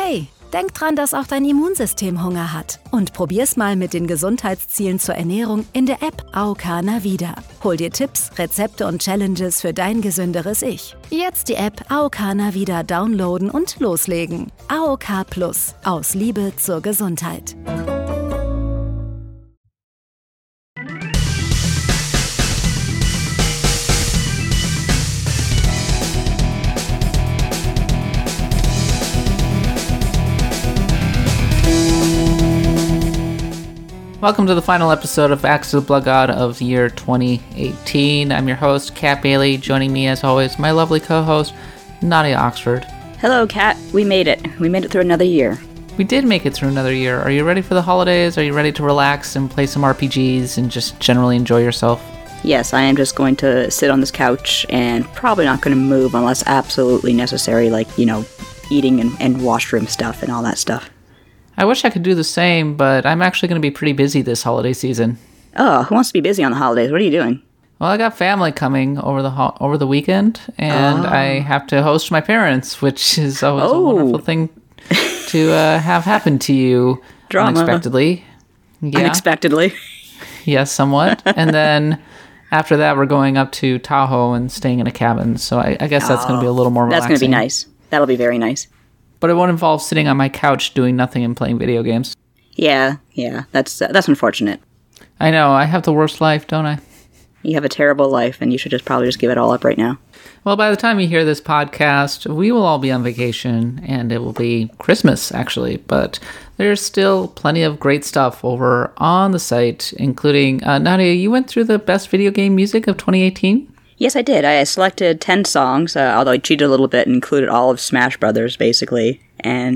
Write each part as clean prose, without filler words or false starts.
Hey, denk dran, dass auch dein Immunsystem Hunger hat. Und probier's mal mit den Gesundheitszielen zur Ernährung in der App AOK Navida. Hol dir Tipps, Rezepte und Challenges für dein gesünderes Ich. Jetzt die App AOK Navida downloaden und loslegen. AOK Plus. Aus Liebe zur Gesundheit. Welcome to the final episode of Axe of the Blood God of the year 2018. I'm your host, Kat Bailey. Joining me, as always, my lovely co-host, Nadia Oxford. Hello, Kat. We made it. We made it through another year. We did make it through another year. Are you ready for the holidays? Are you ready to relax and play some RPGs and just generally enjoy yourself? Yes, I am just going to sit on this couch and probably not going to move unless absolutely necessary, like, eating and washroom stuff and all that stuff. I wish I could do the same, but I'm actually going to be pretty busy this holiday season. Oh, who wants to be busy on the holidays? What are you doing? Well, I got family coming over the weekend, and I have to host my parents, which is always a wonderful thing to have happen to you. Drama. Unexpectedly. Yeah. Unexpectedly. Yes, somewhat. And then after that, we're going up to Tahoe and staying in a cabin, so I guess that's going to be a little more relaxing. That's going to be nice. That'll be very nice. But it won't involve sitting on my couch doing nothing and playing video games. Yeah, that's unfortunate. I know, I have the worst life, don't I? You have a terrible life, and you should probably give it all up right now. Well, by the time you hear this podcast, we will all be on vacation, and it will be Christmas, actually. But there's still plenty of great stuff over on the site, including, Nadia, you went through the best video game music of 2018? Yes, I did. I selected 10 songs, although I cheated a little bit and included all of Smash Brothers, basically. And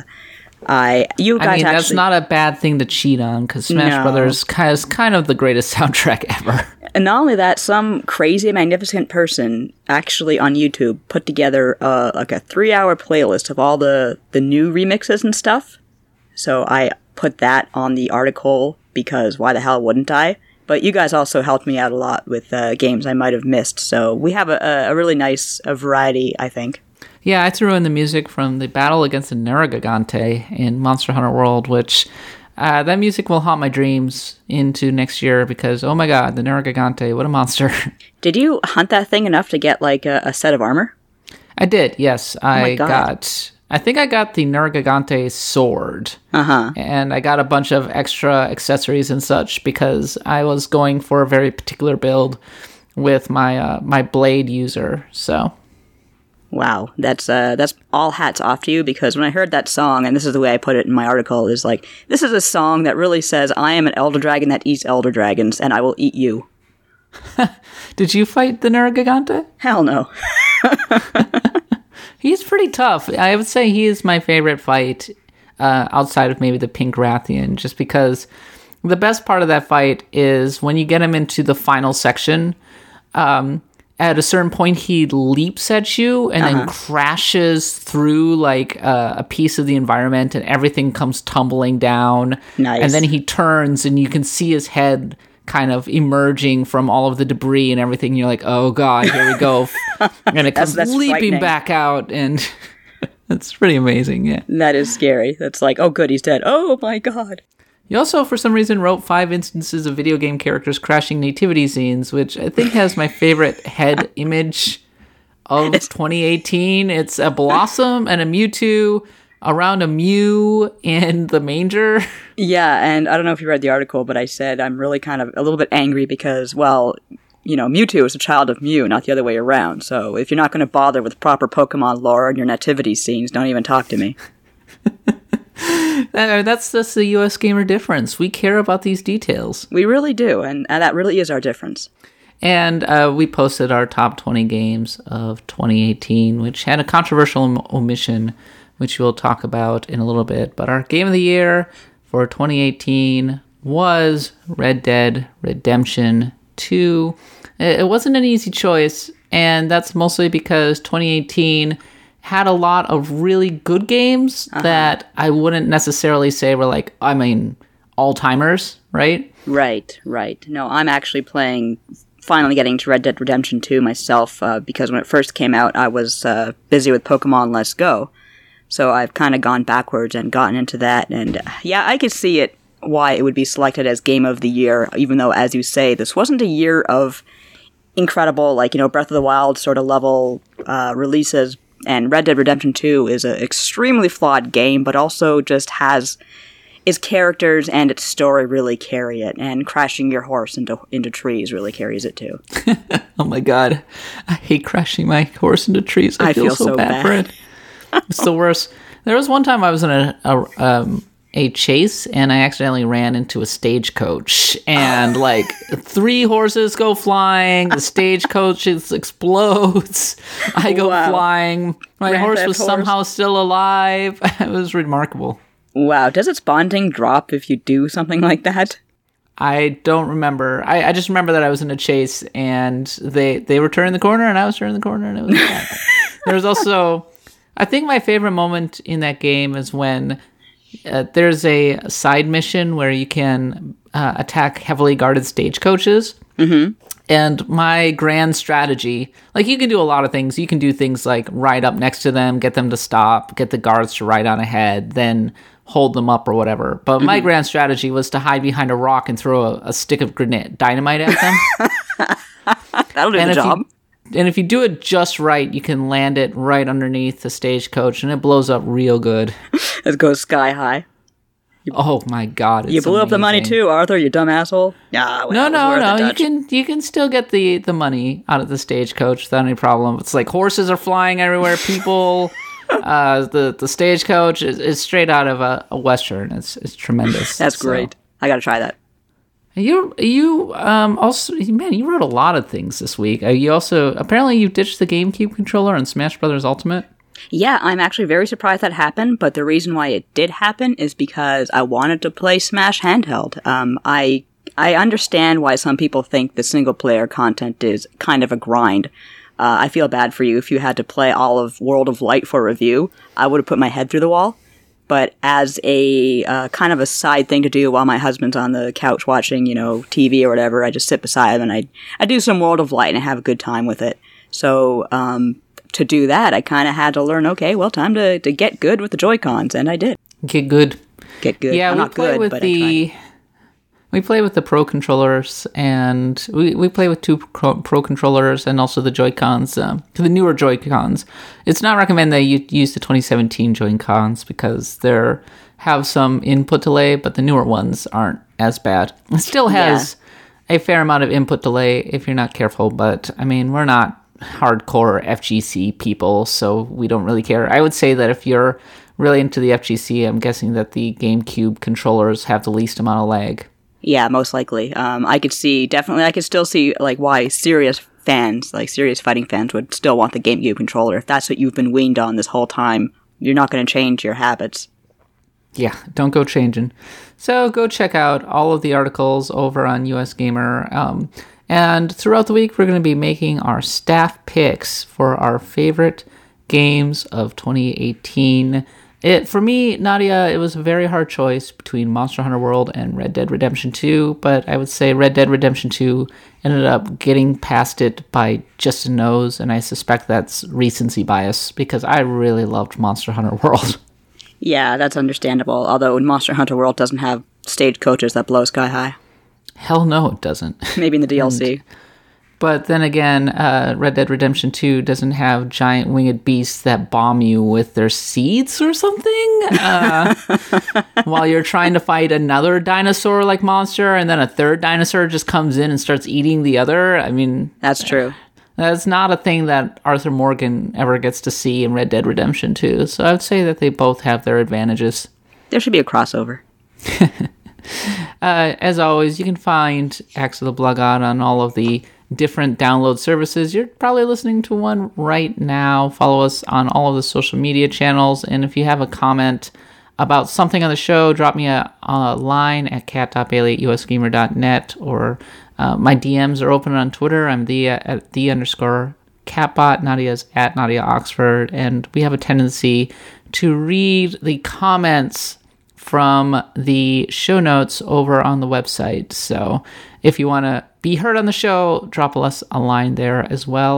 that's not a bad thing to cheat on, because Smash Brothers is kind of the greatest soundtrack ever. And not only that, some crazy, magnificent person actually on YouTube put together like a 3-hour playlist of all the new remixes and stuff. So I put that on the article, because why the hell wouldn't I? But you guys also helped me out a lot with games I might have missed. So we have a really nice variety, I think. Yeah, I threw in the music from the battle against the Nergigante in Monster Hunter World, which that music will haunt my dreams into next year because, oh my god, the Nergigante, what a monster. Did you hunt that thing enough to get like a set of armor? I did, yes. I think I got the Nergigante sword. Uh-huh. And I got a bunch of extra accessories and such because I was going for a very particular build with my my blade user. So, wow, that's all hats off to you, because when I heard that song, and this is the way I put it in my article, is like, this is a song that really says, I am an elder dragon that eats elder dragons, and I will eat you. Did you fight the Nergigante? Hell no. He's pretty tough. I would say he is my favorite fight outside of maybe the Pink Rathian, just because the best part of that fight is when you get him into the final section, at a certain point he leaps at you and then crashes through like a piece of the environment and everything comes tumbling down. Nice. And then he turns and you can see his head kind of emerging from all of the debris and everything. You're like, oh god, here we go. And it comes that's leaping back out, and it's pretty amazing, yeah. That is scary. That's like, oh good, he's dead. Oh my god. You also, for some reason, wrote 5 instances of video game characters crashing nativity scenes, which I think has my favorite head image of 2018. It's a Blossom and a Mewtwo around a Mew in the manger. Yeah, and I don't know if you read the article, but I said I'm really kind of a little bit angry because, well, Mewtwo is a child of Mew, not the other way around. So if you're not going to bother with proper Pokemon lore and your nativity scenes, don't even talk to me. That's just the US gamer difference. We care about these details. We really do, and that really is our difference. And we posted our top 20 games of 2018, which had a controversial omission, which we'll talk about in a little bit. But our game of the year for 2018 was Red Dead Redemption 2. It wasn't an easy choice, and that's mostly because 2018 had a lot of really good games that I wouldn't necessarily say were like, all-timers, right? Right. No, I'm actually finally getting to Red Dead Redemption 2 myself, because when it first came out, I was busy with Pokemon Let's Go. So I've kind of gone backwards and gotten into that. And yeah, I could see it, why it would be selected as Game of the Year, even though, as you say, this wasn't a year of incredible, like, Breath of the Wild sort of level releases. And Red Dead Redemption 2 is an extremely flawed game, but also just has its characters and its story really carry it. And crashing your horse into trees really carries it too. Oh my god. I hate crashing my horse into trees. I feel so bad for it. It's the worst. There was one time I was in a chase and I accidentally ran into a stagecoach and like 3 horses go flying, the stagecoach explodes, I go flying, my horse was somehow still alive. It was remarkable. Wow, does its bonding drop if you do something like that? I don't remember. I just remember that I was in a chase and they were turning the corner and I was turning the corner and it was bad. There was also, I think my favorite moment in that game is when there's a side mission where you can attack heavily guarded stagecoaches. Mm-hmm. And my grand strategy, like you can do a lot of things. You can do things like ride up next to them, get them to stop, get the guards to ride on ahead, then hold them up or whatever. But my grand strategy was to hide behind a rock and throw a stick of dynamite at them. That'll do the job. And if you do it just right, you can land it right underneath the stagecoach, and it blows up real good. It goes sky high. Oh my god! You blew up the money too, Arthur. You dumb asshole. No. You can still get the money out of the stagecoach without any problem. It's like horses are flying everywhere. People, the stagecoach is straight out of a western. It's tremendous. That's great. I got to try that. You also, man, you wrote a lot of things this week. You also, apparently you ditched the GameCube controller on Smash Brothers Ultimate. Yeah, I'm actually very surprised that happened, but the reason why it did happen is because I wanted to play Smash handheld. I understand why some people think the single-player content is kind of a grind. I feel bad for you if you had to play all of World of Light for review. I would have put my head through the wall. But as a kind of a side thing to do while my husband's on the couch watching, TV or whatever, I just sit beside him and I do some World of Light and I have a good time with it. So to do that, I kind of had to learn, okay, well, time to get good with the Joy-Cons, and I did. Get good. Yeah, I'm not good, but I tried. We play with the Pro controllers, and we play with 2 Pro controllers and also the Joy-Cons, the newer Joy-Cons. It's not recommended that you use the 2017 Joy-Cons because they have some input delay, but the newer ones aren't as bad. It still has a fair amount of input delay if you're not careful, but, I mean, we're not hardcore FGC people, so we don't really care. I would say that if you're really into the FGC, I'm guessing that the GameCube controllers have the least amount of lag. Yeah, most likely. I could still see like why serious fans, like serious fighting fans, would still want the GameCube controller. If that's what you've been weaned on this whole time, you're not going to change your habits. Yeah, don't go changing. So go check out all of the articles over on US Gamer. And throughout the week, we're going to be making our staff picks for our favorite games of 2018. For me, Nadia, it was a very hard choice between Monster Hunter World and Red Dead Redemption 2, but I would say Red Dead Redemption 2 ended up getting past it by just a nose, and I suspect that's recency bias, because I really loved Monster Hunter World. Yeah, that's understandable, although Monster Hunter World doesn't have stagecoaches that blow sky high. Hell no, it doesn't. Maybe in the DLC. But then again, Red Dead Redemption 2 doesn't have giant winged beasts that bomb you with their seeds or something while you're trying to fight another dinosaur-like monster, and then a third dinosaur just comes in and starts eating the other. I mean... That's true. That's not a thing that Arthur Morgan ever gets to see in Red Dead Redemption 2, so I would say that they both have their advantages. There should be a crossover. As always, you can find Axe of the Blood God on all of the different download services. You're probably listening to one right now. Follow us on all of the social media channels, and if you have a comment about something on the show, drop me a line at cat.bailey@usgamer.net, or my DMs are open on Twitter. I'm at _catbot. Nadia's at Nadia Oxford, and we have a tendency to read the comments from the show notes over on the website. So if you want to be heard on the show, drop us a line there as well.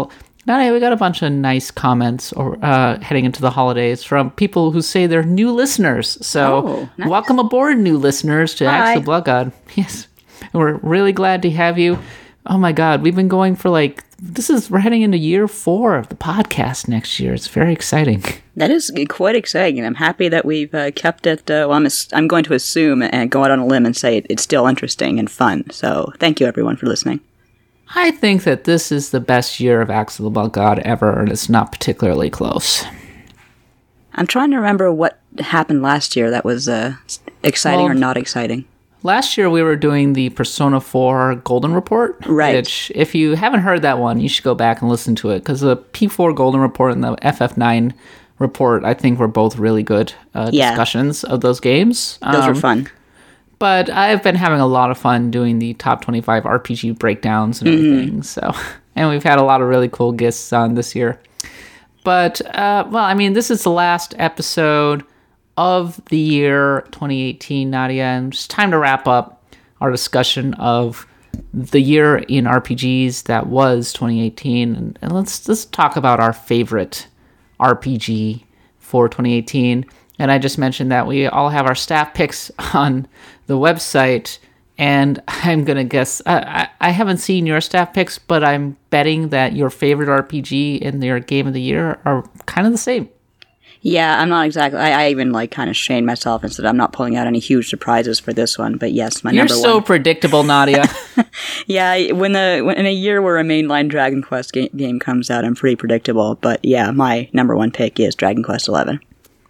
Nadia, we got a bunch of nice comments heading into the holidays from people who say they're new listeners. So nice. Welcome aboard, new listeners, to Hi. Axe the Blood God. Yes, we're really glad to have you. Oh my God, we've been going for we're heading into year 4 of the podcast next year. It's very exciting. That is quite exciting, and I'm happy that we've kept it. I'm going to assume and go out on a limb and say it's still interesting and fun. So thank you, everyone, for listening. I think that this is the best year of Axe of the Blood God ever, and it's not particularly close. I'm trying to remember what happened last year that was exciting or not exciting. Last year we were doing the Persona 4 Golden Report. Right. Which, if you haven't heard that one, you should go back and listen to it, because the P4 Golden Report and the FF9 report, I think, were both really good discussions of those games. Those were fun. But I've been having a lot of fun doing the top 25 RPG breakdowns and everything. So, and we've had a lot of really cool guests on this year. But, this is the last episode of the year 2018, Nadia, and it's time to wrap up our discussion of the year in RPGs that was 2018. And let's talk about our favorite RPG for 2018. And I just mentioned that we all have our staff picks on the website, and I'm going to guess, I haven't seen your staff picks, but I'm betting that your favorite RPG and your game of the year are kind of the same. Yeah, I'm not exactly. I even kind of shamed myself and said I'm not pulling out any huge surprises for this one. But yes, my number one. You're so predictable, Nadia. Yeah, when in a year where a mainline Dragon Quest game comes out, I'm pretty predictable. But yeah, my number one pick is Dragon Quest XI.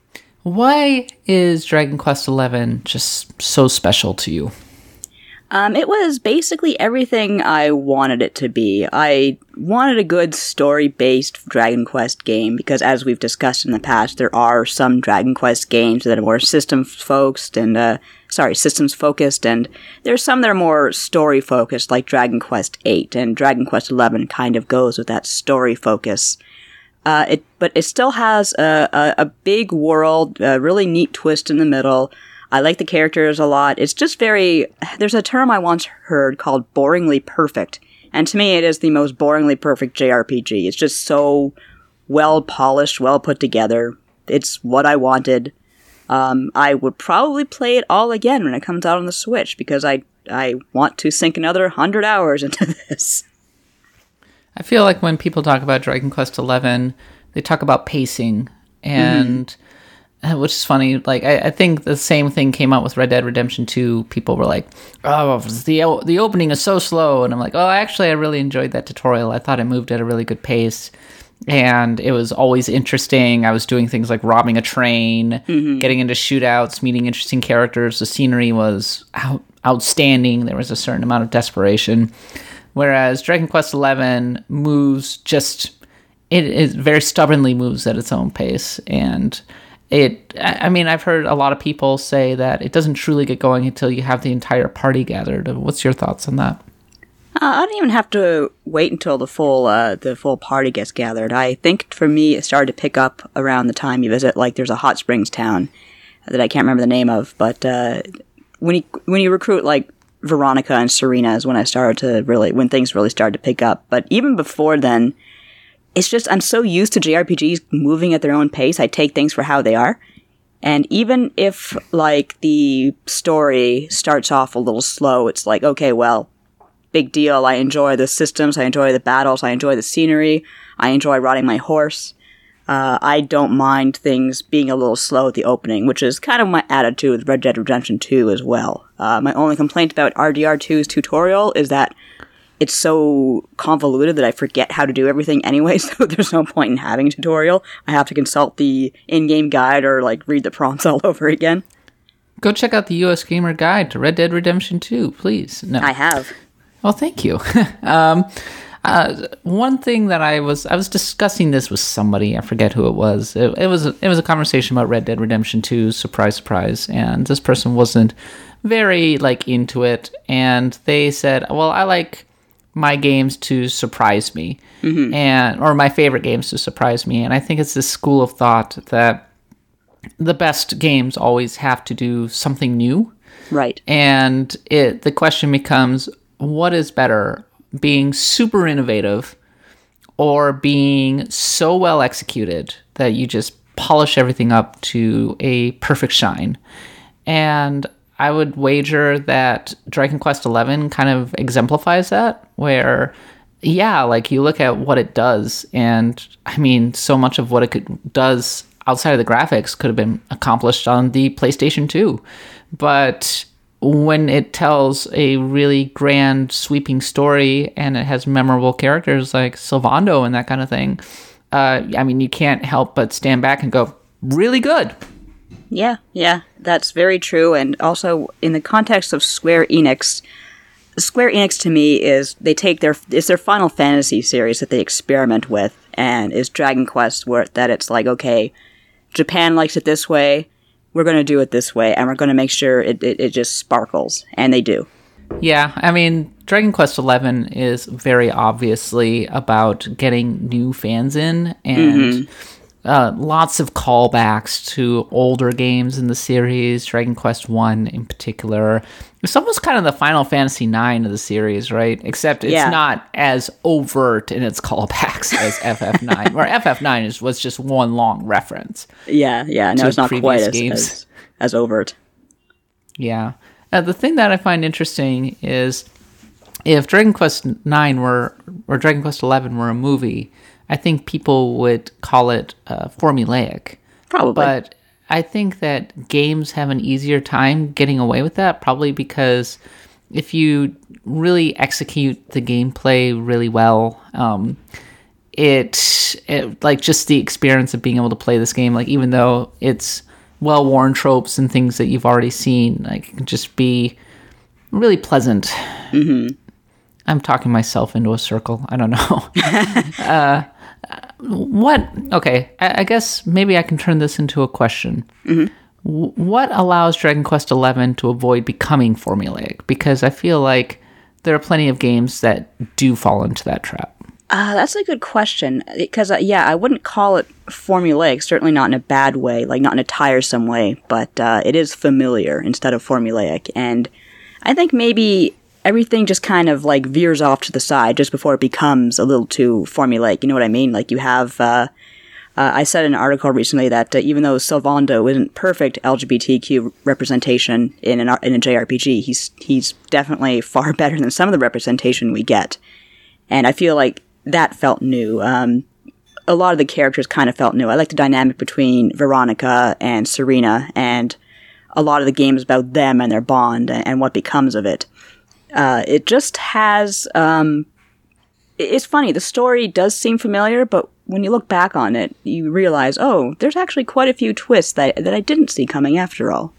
Why is Dragon Quest XI just so special to you? It was basically everything I wanted it to be. I wanted a good story-based Dragon Quest game because, as we've discussed in the past, there are some Dragon Quest games that are more systems-focused, and there's some that are more story-focused, like Dragon Quest VIII, and Dragon Quest XI kind of goes with that story focus. But it still has a big world, a really neat twist in the middle. I like the characters a lot. It's just there's a term I once heard called boringly perfect. And to me, it is the most boringly perfect JRPG. It's just so well polished, well put together. It's what I wanted. I would probably play it all again when it comes out on the Switch because I want to sink another 100 hours into this. I feel like when people talk about Dragon Quest XI, they talk about pacing, and which is funny. I think the same thing came out with Red Dead Redemption 2. People were like, "Oh, the opening is so slow," and I'm like, "Oh, actually, I really enjoyed that tutorial. I thought it moved at a really good pace, and it was always interesting. I was doing things like robbing a train, getting into shootouts, meeting interesting characters. The scenery was outstanding. There was a certain amount of desperation." Whereas Dragon Quest XI moves it very stubbornly moves at its own pace. And I've heard a lot of people say that it doesn't truly get going until you have the entire party gathered. What's your thoughts on that? I don't even have to wait until the full party gets gathered. I think for me, it started to pick up around the time you visit, there's a hot springs town that I can't remember the name of, but when you recruit, Veronica and Serena is when when things really started to pick up. But even before then, it's just, I'm so used to JRPGs moving at their own pace. I take things for how they are. And even if, the story starts off a little slow, it's okay, well, big deal. I enjoy the systems. I enjoy the battles. I enjoy the scenery. I enjoy riding my horse. I don't mind things being a little slow at the opening, which is kind of my attitude with Red Dead Redemption 2 as well. My only complaint about RDR2's tutorial is that it's so convoluted that I forget how to do everything anyway, so there's no point in having a tutorial. I have to consult the in-game guide or, read the prompts all over again. Go check out the US Gamer Guide to Red Dead Redemption 2, please. No. I have. Oh, thank you. One thing that I was discussing this with somebody, I forget who it was. It was a conversation about Red Dead Redemption 2, surprise, and this person wasn't very into it, and they said, "Well, I like my games to surprise me, or my favorite games to surprise me." And I think it's this school of thought that the best games always have to do something new, right? And the question becomes, what is better? Being super innovative or being so well executed that you just polish everything up to a perfect shine. And I would wager that Dragon Quest XI kind of exemplifies that, where, yeah, like you look at what it does, and I mean, so much of what it does outside of the graphics could have been accomplished on the PlayStation 2. But when it tells a really grand, sweeping story and it has memorable characters like Sylvando and that kind of thing, I mean, you can't help but stand back and go, really good. Yeah, that's very true. And also, in the context of Square Enix to me is they take it's their Final Fantasy series that they experiment with, and is Dragon Quest, where that it's like, okay, Japan likes it this way, we're going to do it this way, and we're going to make sure it just sparkles, and they do. Yeah, I mean, Dragon Quest XI is very obviously about getting new fans in, and lots of callbacks to older games in the series, Dragon Quest I in particular. It's almost kind of the Final Fantasy IX of the series, right? Except it's not as overt in its callbacks as FF9, where FF9 was just one long reference. Yeah, no, it's not quite as overt. Yeah. The thing that I find interesting is if Dragon Quest IX or Dragon Quest XI were a movie, I think people would call it formulaic. Probably. But I think that games have an easier time getting away with that, probably because if you really execute the gameplay really well, it like just the experience of being able to play this game, like even though it's well-worn tropes and things that you've already seen, like, can just be really pleasant. Mm-hmm. I'm talking myself into a circle. I don't know. Okay, I guess maybe I can turn this into a question. Mm-hmm. What allows Dragon Quest XI to avoid becoming formulaic? Because I feel like there are plenty of games that do fall into that trap. That's a good question, because, I wouldn't call it formulaic, certainly not in a bad way, like not in a tiresome way, but it is familiar instead of formulaic, and I think maybe everything just kind of like veers off to the side just before it becomes a little too formulaic, you know what I mean? Like you have, I said in an article recently that even though Sylvando isn't perfect LGBTQ representation in a JRPG, he's definitely far better than some of the representation we get, and I feel like that felt new. A lot of the characters kind of felt new. I like the dynamic between Veronica and Serena, and a lot of the game is about them and their bond and what becomes of it. It just has... it's funny, the story does seem familiar, but when you look back on it, you realize, oh, there's actually quite a few twists that I didn't see coming after all.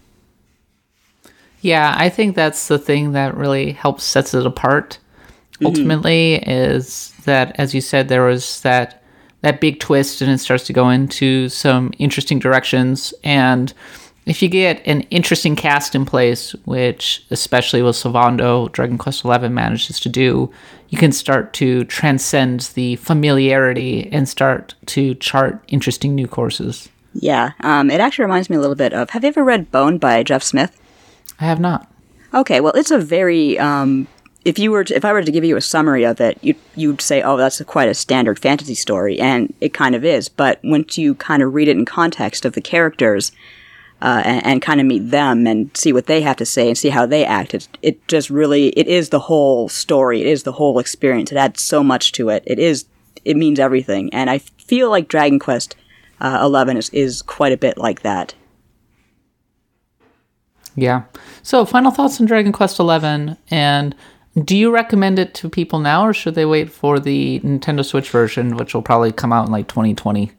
Yeah, I think that's the thing that really helps sets it apart. Ultimately, is that, as you said, there was that big twist, and it starts to go into some interesting directions. And if you get an interesting cast in place, which especially with Sylvando, Dragon Quest XI manages to do, you can start to transcend the familiarity and start to chart interesting new courses. Yeah, it actually reminds me a little bit of, have you ever read Bone by Jeff Smith? I have not. Okay, well, it's a very... If I were to give you a summary of it, you'd say, oh, that's quite a standard fantasy story, and it kind of is. But once you kind of read it in context of the characters, and kind of meet them and see what they have to say and see how they act, it just really, it is the whole story. It is the whole experience. It adds so much to it. It means everything. And I feel like Dragon Quest 11 is quite a bit like that. Yeah. So, final thoughts on Dragon Quest XI, and do you recommend it to people now, or should they wait for the Nintendo Switch version, which will probably come out in like 2021?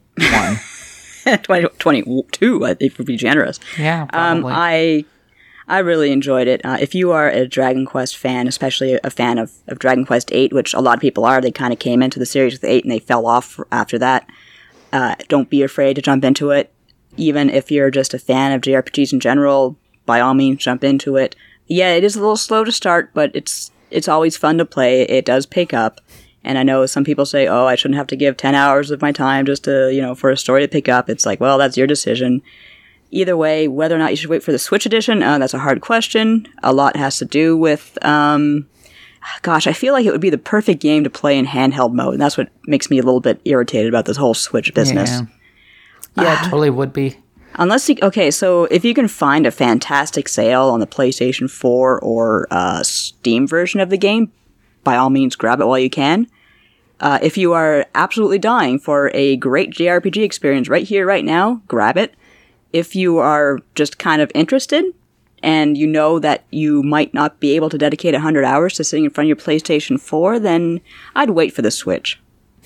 2022, I think, would be generous. Yeah, probably. I really enjoyed it. If you are a Dragon Quest fan, especially a fan of Dragon Quest 8, which a lot of people are, they kind of came into the series with 8 and they fell off after that, don't be afraid to jump into it. Even if you're just a fan of JRPGs in general, by all means, jump into it. Yeah, it is a little slow to start, but it's always fun to play. It does pick up. And I know some people say, oh, I shouldn't have to give 10 hours of my time just to, for a story to pick up. It's like, well, that's your decision. Either way, whether or not you should wait for the Switch edition, that's a hard question. A lot has to do with Gosh, I feel like it would be the perfect game to play in handheld mode, and that's what makes me a little bit irritated about this whole Switch business. Yeah, it totally would be. So if you can find a fantastic sale on the PlayStation 4 or Steam version of the game, by all means grab it while you can. If you are absolutely dying for a great JRPG experience right here, right now, grab it. If you are just kind of interested, and you know that you might not be able to dedicate 100 hours to sitting in front of your PlayStation 4, then I'd wait for the Switch.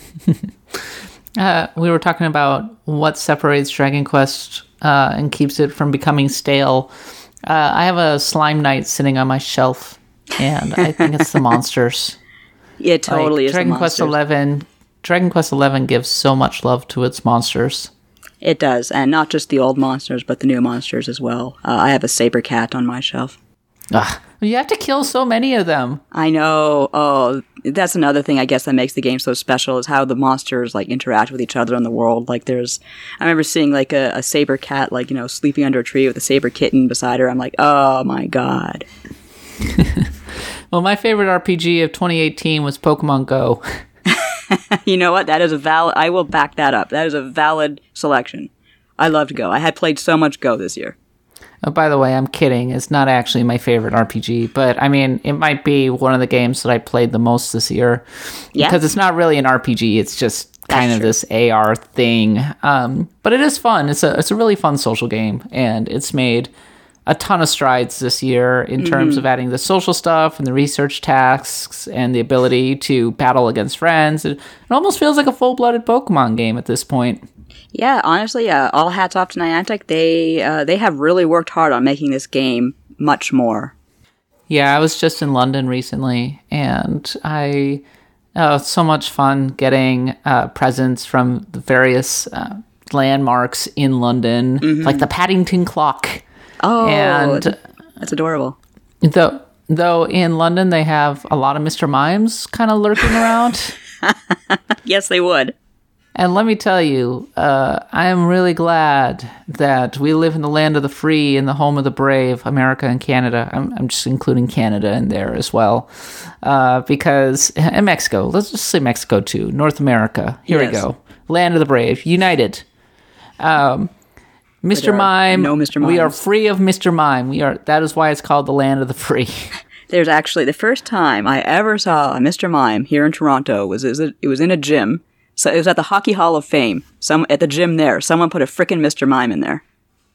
We were talking about what separates Dragon Quest and keeps it from becoming stale. I have a Slime Knight sitting on my shelf, and I think it's the monsters. It totally is Dragon the Quest monsters. Dragon Quest 11 gives so much love to its monsters. It does, and not just the old monsters, but the new monsters as well. I have a saber cat on my shelf. Ugh, you have to kill so many of them. I know. Oh, that's another thing I guess that makes the game so special is how the monsters like interact with each other in the world. Like I remember seeing like a saber cat like sleeping under a tree with a saber kitten beside her. I'm like, oh my god. Well, my favorite RPG of 2018 was Pokemon Go. You know what? That is I will back that up. That is a valid selection. I loved Go. I had played so much Go this year. Oh, by the way, I'm kidding. It's not actually my favorite RPG, but I mean, it might be one of the games that I played the most this year. Yeah. Because it's not really an RPG. It's just kind of this AR thing. But it is fun. It's a really fun social game, and it's made a ton of strides this year in terms of adding the social stuff and the research tasks and the ability to battle against friends. It almost feels like a full-blooded Pokemon game at this point. Yeah, honestly, all hats off to Niantic. They have really worked hard on making this game much more. Yeah, I was just in London recently, and it's so much fun getting presents from the various landmarks in London, like the Paddington Clock. Oh, and that's adorable. Though in London they have a lot of Mr. Mimes kind of lurking around. Yes, they would. And let me tell you, I am really glad that we live in the land of the free and the home of the brave, America and Canada. I'm just including Canada in there as well. And Mexico. Let's just say Mexico too. North America. Here we go. Land of the brave. United. Mr. Mime. No Mr. Mime. We are free of Mr. Mime. That is why it's called the land of the free. There's actually the first time I ever saw a Mr. Mime here in Toronto was in a gym. So it was at the Hockey Hall of Fame. At the gym there, someone put a frickin' Mr. Mime in there.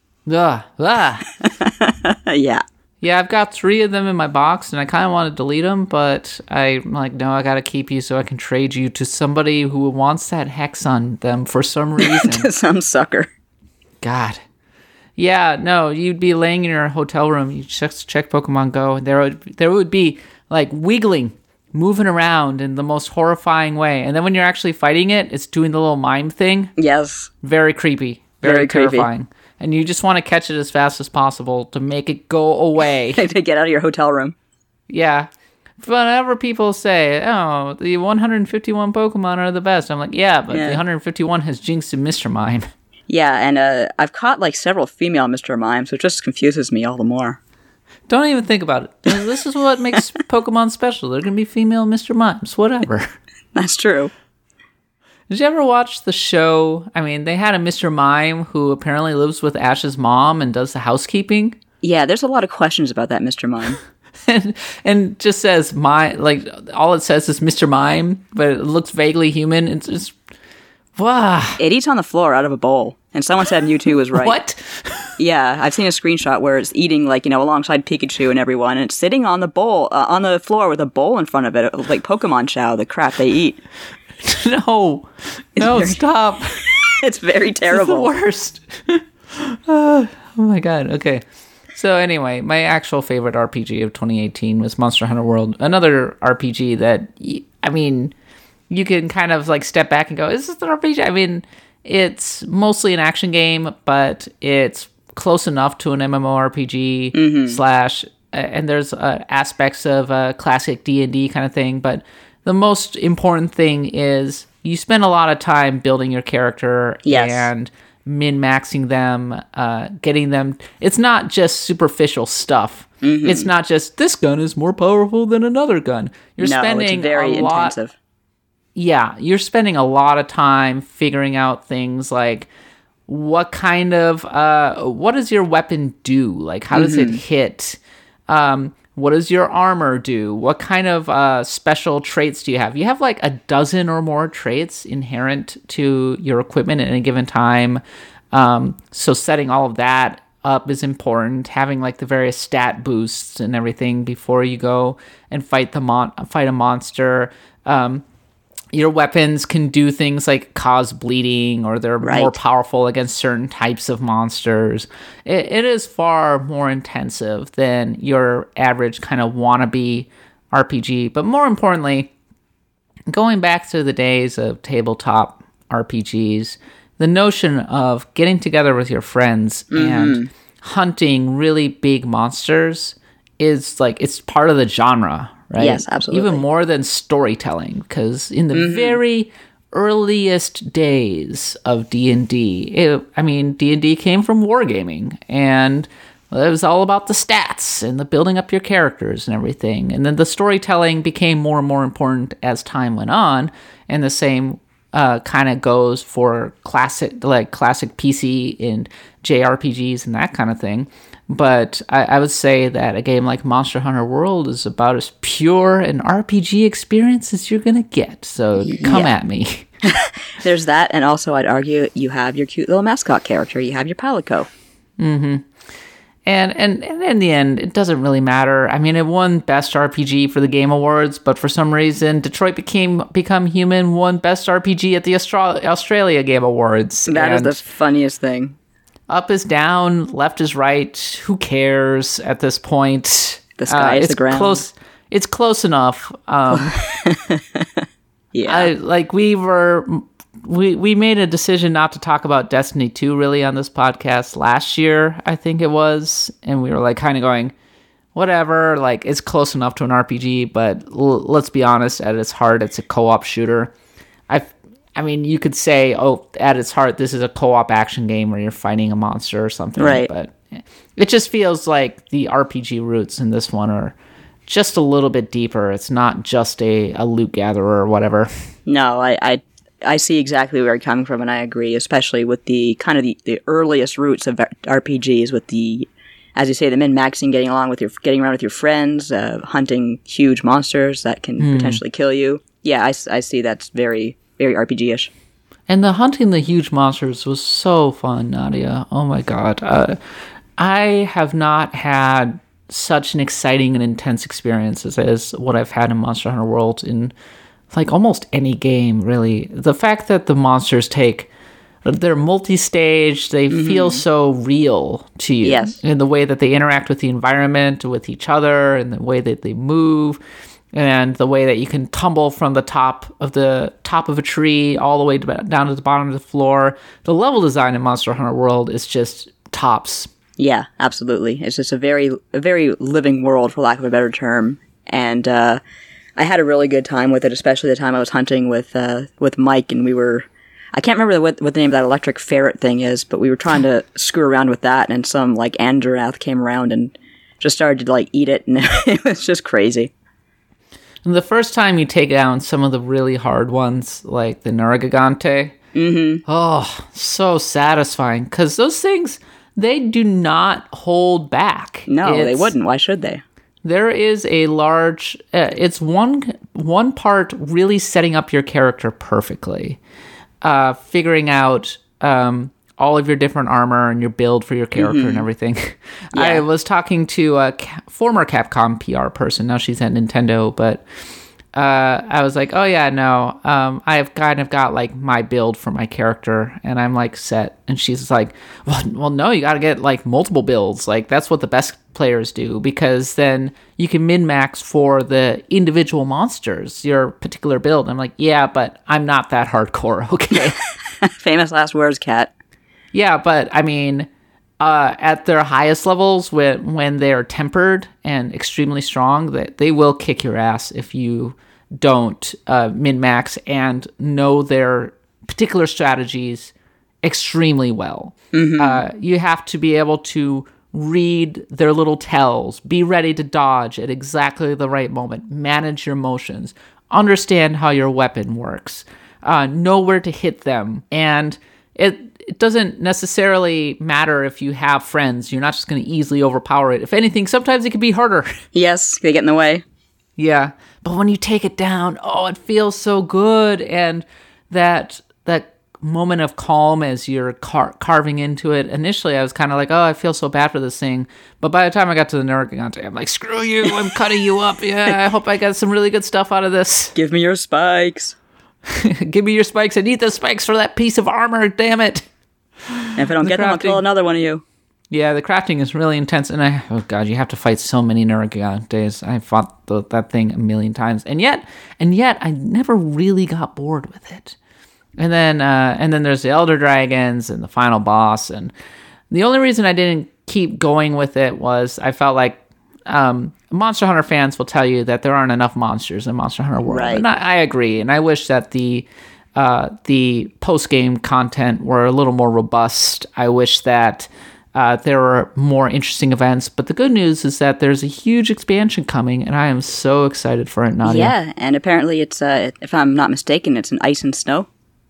Yeah. Yeah, I've got 3 of them in my box, and I kind of want to delete them, but I'm like, no, I got to keep you so I can trade you to somebody who wants that hex on them for some reason. To some sucker. God. Yeah, no, you'd be laying in your hotel room, you just check Pokemon Go, and there would be, like, wiggling, moving around in the most horrifying way. And then when you're actually fighting it, it's doing the little mime thing. Yes. Very creepy. Very terrifying. Creepy. And you just want to catch it as fast as possible to make it go away. To get out of your hotel room. Yeah. Whenever people say, oh, the 151 Pokemon are the best, I'm like, yeah, but the 151 has Jinx and Mr. Mime. Yeah, and I've caught like several female Mr. Mime, so it just confuses me all the more. Don't even think about it. This is what makes Pokemon special. They're going to be female Mr. Mimes, whatever. That's true. Did you ever watch the show? I mean, they had a Mr. Mime who apparently lives with Ash's mom and does the housekeeping. Yeah, there's a lot of questions about that Mr. Mime. and just says, all it says is Mr. Mime, but it looks vaguely human. It's just, wow. It eats on the floor out of a bowl. And someone said Mewtwo was right. What? Yeah, I've seen a screenshot where it's eating, like, alongside Pikachu and everyone, and it's sitting on the bowl, on the floor with a bowl in front of it, like Pokemon Chow, the crap they eat. No, stop. It's very terrible. It's the worst. Oh my god, okay. So anyway, my actual favorite RPG of 2018 was Monster Hunter World. Another RPG that, I mean, you can kind of, like, step back and go, is this an RPG? I mean, it's mostly an action game, but it's close enough to an MMORPG and there's aspects of a classic D&D kind of thing. But the most important thing is you spend a lot of time building your character and min-maxing them, getting them. It's not just superficial stuff. It's not just, this gun is more powerful than another gun. You're spending it's very a lot. intensive. Yeah, you're spending a lot of time figuring out things like what kind of, what does your weapon do? Like, how does it hit? What does your armor do? What kind of special traits do you have? You have like a dozen or more traits inherent to your equipment at any given time. So setting all of that up is important. Having like the various stat boosts and everything before you go and fight a monster. Your weapons can do things like cause bleeding, or they're more powerful against certain types of monsters. It is far more intensive than your average kind of wannabe RPG. But more importantly, going back to the days of tabletop RPGs, the notion of getting together with your friends and hunting really big monsters is like, it's part of the genre. Right? Yes, absolutely. Even more than storytelling, because in the very earliest days of D&D, D&D came from wargaming, and it was all about the stats and the building up your characters and everything. And then the storytelling became more and more important as time went on, and the same kind of goes for classic PC and JRPGs and that kind of thing. But I would say that a game like Monster Hunter World is about as pure an RPG experience as you're going to get. So come at me. There's that, and also I'd argue you have your cute little mascot character. You have your Palico. And in the end, it doesn't really matter. I mean, it won Best RPG for the Game Awards, but for some reason, Detroit Become Human won Best RPG at the Australia Game Awards. That is the funniest thing. Up is down, left is right. Who cares at this point? The sky is the ground. It's close enough. Yeah. We made a decision not to talk about Destiny 2 really on this podcast last year, I think it was. And we were like kind of going, whatever, like it's close enough to an RPG, but let's be honest, at its heart, it's a co-op shooter. I mean, you could say, at its heart, this is a co-op action game where you're fighting a monster or something. Right. But it just feels like the RPG roots in this one are just a little bit deeper. It's not just a loot gatherer or whatever. No, I see exactly where you're coming from, and I agree, especially with the kind of the earliest roots of RPGs, with the, as you say, the min-maxing, getting around with your friends, hunting huge monsters that can potentially kill you. Yeah, I see that's very, very RPG-ish. And the hunting the huge monsters was so fun, Nadia. Oh my god. I have not had such an exciting and intense experience as what I've had in Monster Hunter World in like almost any game, really. The fact that the monsters they're multi-stage, they feel so real to you. Yes. In the way that they interact with the environment, with each other, and the way that they move, and the way that you can tumble from the top of a tree all the way down to the bottom of the floor. The level design in Monster Hunter World is just tops. Yeah, absolutely. It's just a very living world, for lack of a better term. And I had a really good time with it, especially the time I was hunting with Mike, and I can't remember what the name of that electric ferret thing is, but we were trying to screw around with that, and some like Andronath came around and just started to like eat it, and it was just crazy. And the first time you take down some of the really hard ones, like the Nergigante, so satisfying, because those things, they do not hold back. No, they wouldn't. Why should they? There is a large... it's one part really setting up your character perfectly. Figuring out all of your different armor and your build for your character and everything. Yeah. I was talking to a former Capcom PR person. Now she's at Nintendo, but I was like, oh yeah, no, I have kind of got like my build for my character, and I'm like set. And she's like, well, no, you got to get like multiple builds. Like that's what the best players do, because then you can min-max for the individual monsters, your particular build. I'm like, yeah, but I'm not that hardcore, okay? Famous last words, Kat. Yeah, but I mean, at their highest levels, when they're tempered and extremely strong, they will kick your ass if you don't min-max and know their particular strategies extremely well. You have to be able to read their little tells, be ready to dodge at exactly the right moment, manage your motions, understand how your weapon works, know where to hit them. And it doesn't necessarily matter if you have friends. You're not just going to easily overpower it. If anything, sometimes it can be harder. Yes, they get in the way. Yeah. But when you take it down, it feels so good. And that moment of calm as you're carving into it. Initially, I was kind of like, I feel so bad for this thing. But by the time I got to the Nergigante, I'm like, screw you, I'm cutting you up. Yeah, I hope I got some really good stuff out of this. Give me your spikes. Give me your spikes. I need the spikes for that piece of armor, damn it. And if I don't get them, I'll kill another one of you. Yeah, the crafting is really intense. And you have to fight so many Nergigantes. I fought that thing a million times. And yet, I never really got bored with it. And then there's the Elder Dragons and the final boss. And the only reason I didn't keep going with it was I felt like Monster Hunter fans will tell you that there aren't enough monsters in Monster Hunter World. Right. And I agree. And I wish that the post-game content were a little more robust. I wish that there were more interesting events. But the good news is that there's a huge expansion coming, and I am so excited for it, Nadia. Yeah, and apparently it's, if I'm not mistaken, it's an ice and snow.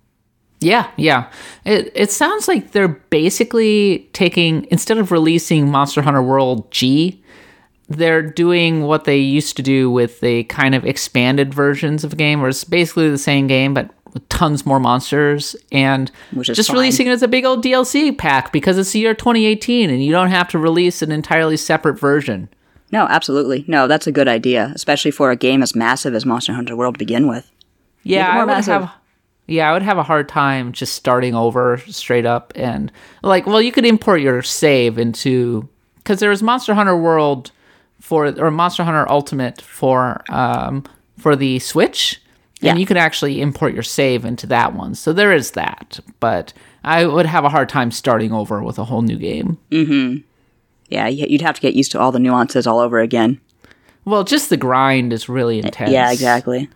Yeah. It sounds like they're basically taking, instead of releasing Monster Hunter World G, they're doing what they used to do with the kind of expanded versions of a game, where it's basically the same game, but with tons more monsters, and just releasing it as a big old DLC pack because it's the year 2018, and you don't have to release an entirely separate version. No, absolutely. No, that's a good idea, especially for a game as massive as Monster Hunter World to begin with. Yeah, I would have a hard time just starting over straight up, and you could import your save into, because there was Monster Hunter World or Monster Hunter Ultimate for the Switch, and you could actually import your save into that one. So there is that, but I would have a hard time starting over with a whole new game. Mm-hmm. Yeah, you'd have to get used to all the nuances all over again. Well, just the grind is really intense. Yeah, exactly.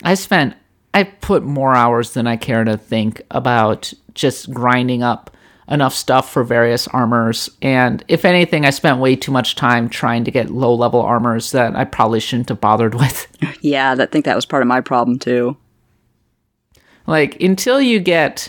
I put more hours than I care to think about just grinding up enough stuff for various armors. And if anything, I spent way too much time trying to get low-level armors that I probably shouldn't have bothered with. Yeah, I think that was part of my problem, too. Until you get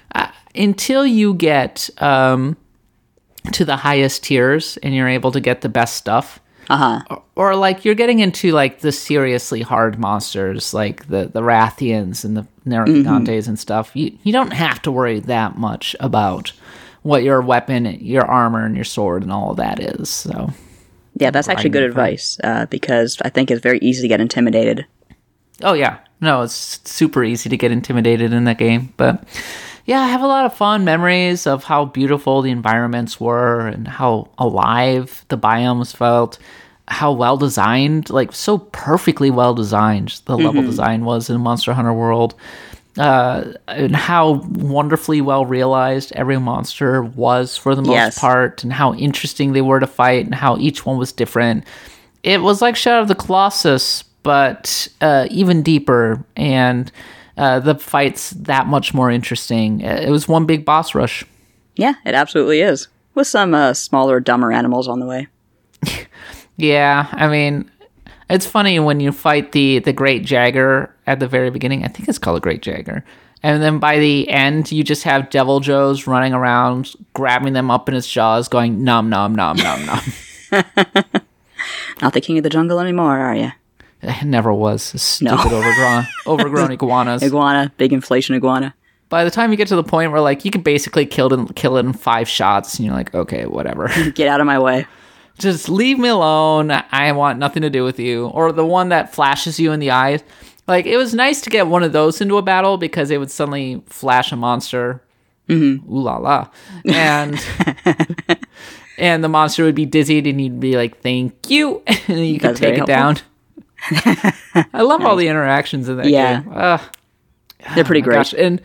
to the highest tiers and you're able to get the best stuff, or you're getting into the seriously hard monsters like the Rathians and the Nergigantes and stuff. You don't have to worry that much about what your weapon, your armor, and your sword and all of that is. So yeah, that's actually good advice because I think it's very easy to get intimidated. Oh yeah, no, it's super easy to get intimidated in that game, but. Yeah, I have a lot of fond memories of how beautiful the environments were and how alive the biomes felt, how well designed, so perfectly well designed the level design was in Monster Hunter World, and how wonderfully well realized every monster was for the most part, and how interesting they were to fight and how each one was different. It was like Shadow of the Colossus, but even deeper, and the fight's that much more interesting. It was one big boss rush. Yeah, it absolutely is. With some smaller, dumber animals on the way. Yeah, I mean, it's funny when you fight the Great Jagger at the very beginning. I think it's called a Great Jagger. And then by the end, you just have Devil Joes running around, grabbing them up in its jaws, going, nom, nom, nom, nom, nom. Not the king of the jungle anymore, are you? It never was. Stupid overgrown iguanas. Iguana, big inflation iguana. By the time you get to the point where you can basically kill it in 5 shots, and you're like, okay, whatever. Get out of my way. Just leave me alone. I want nothing to do with you. Or the one that flashes you in the eyes. It was nice to get one of those into a battle because it would suddenly flash a monster. Mm-hmm. Ooh la la. And and the monster would be dizzied, and you'd be like, thank you. And you could take it down. I love all the interactions in that game. They're pretty great. Gosh. And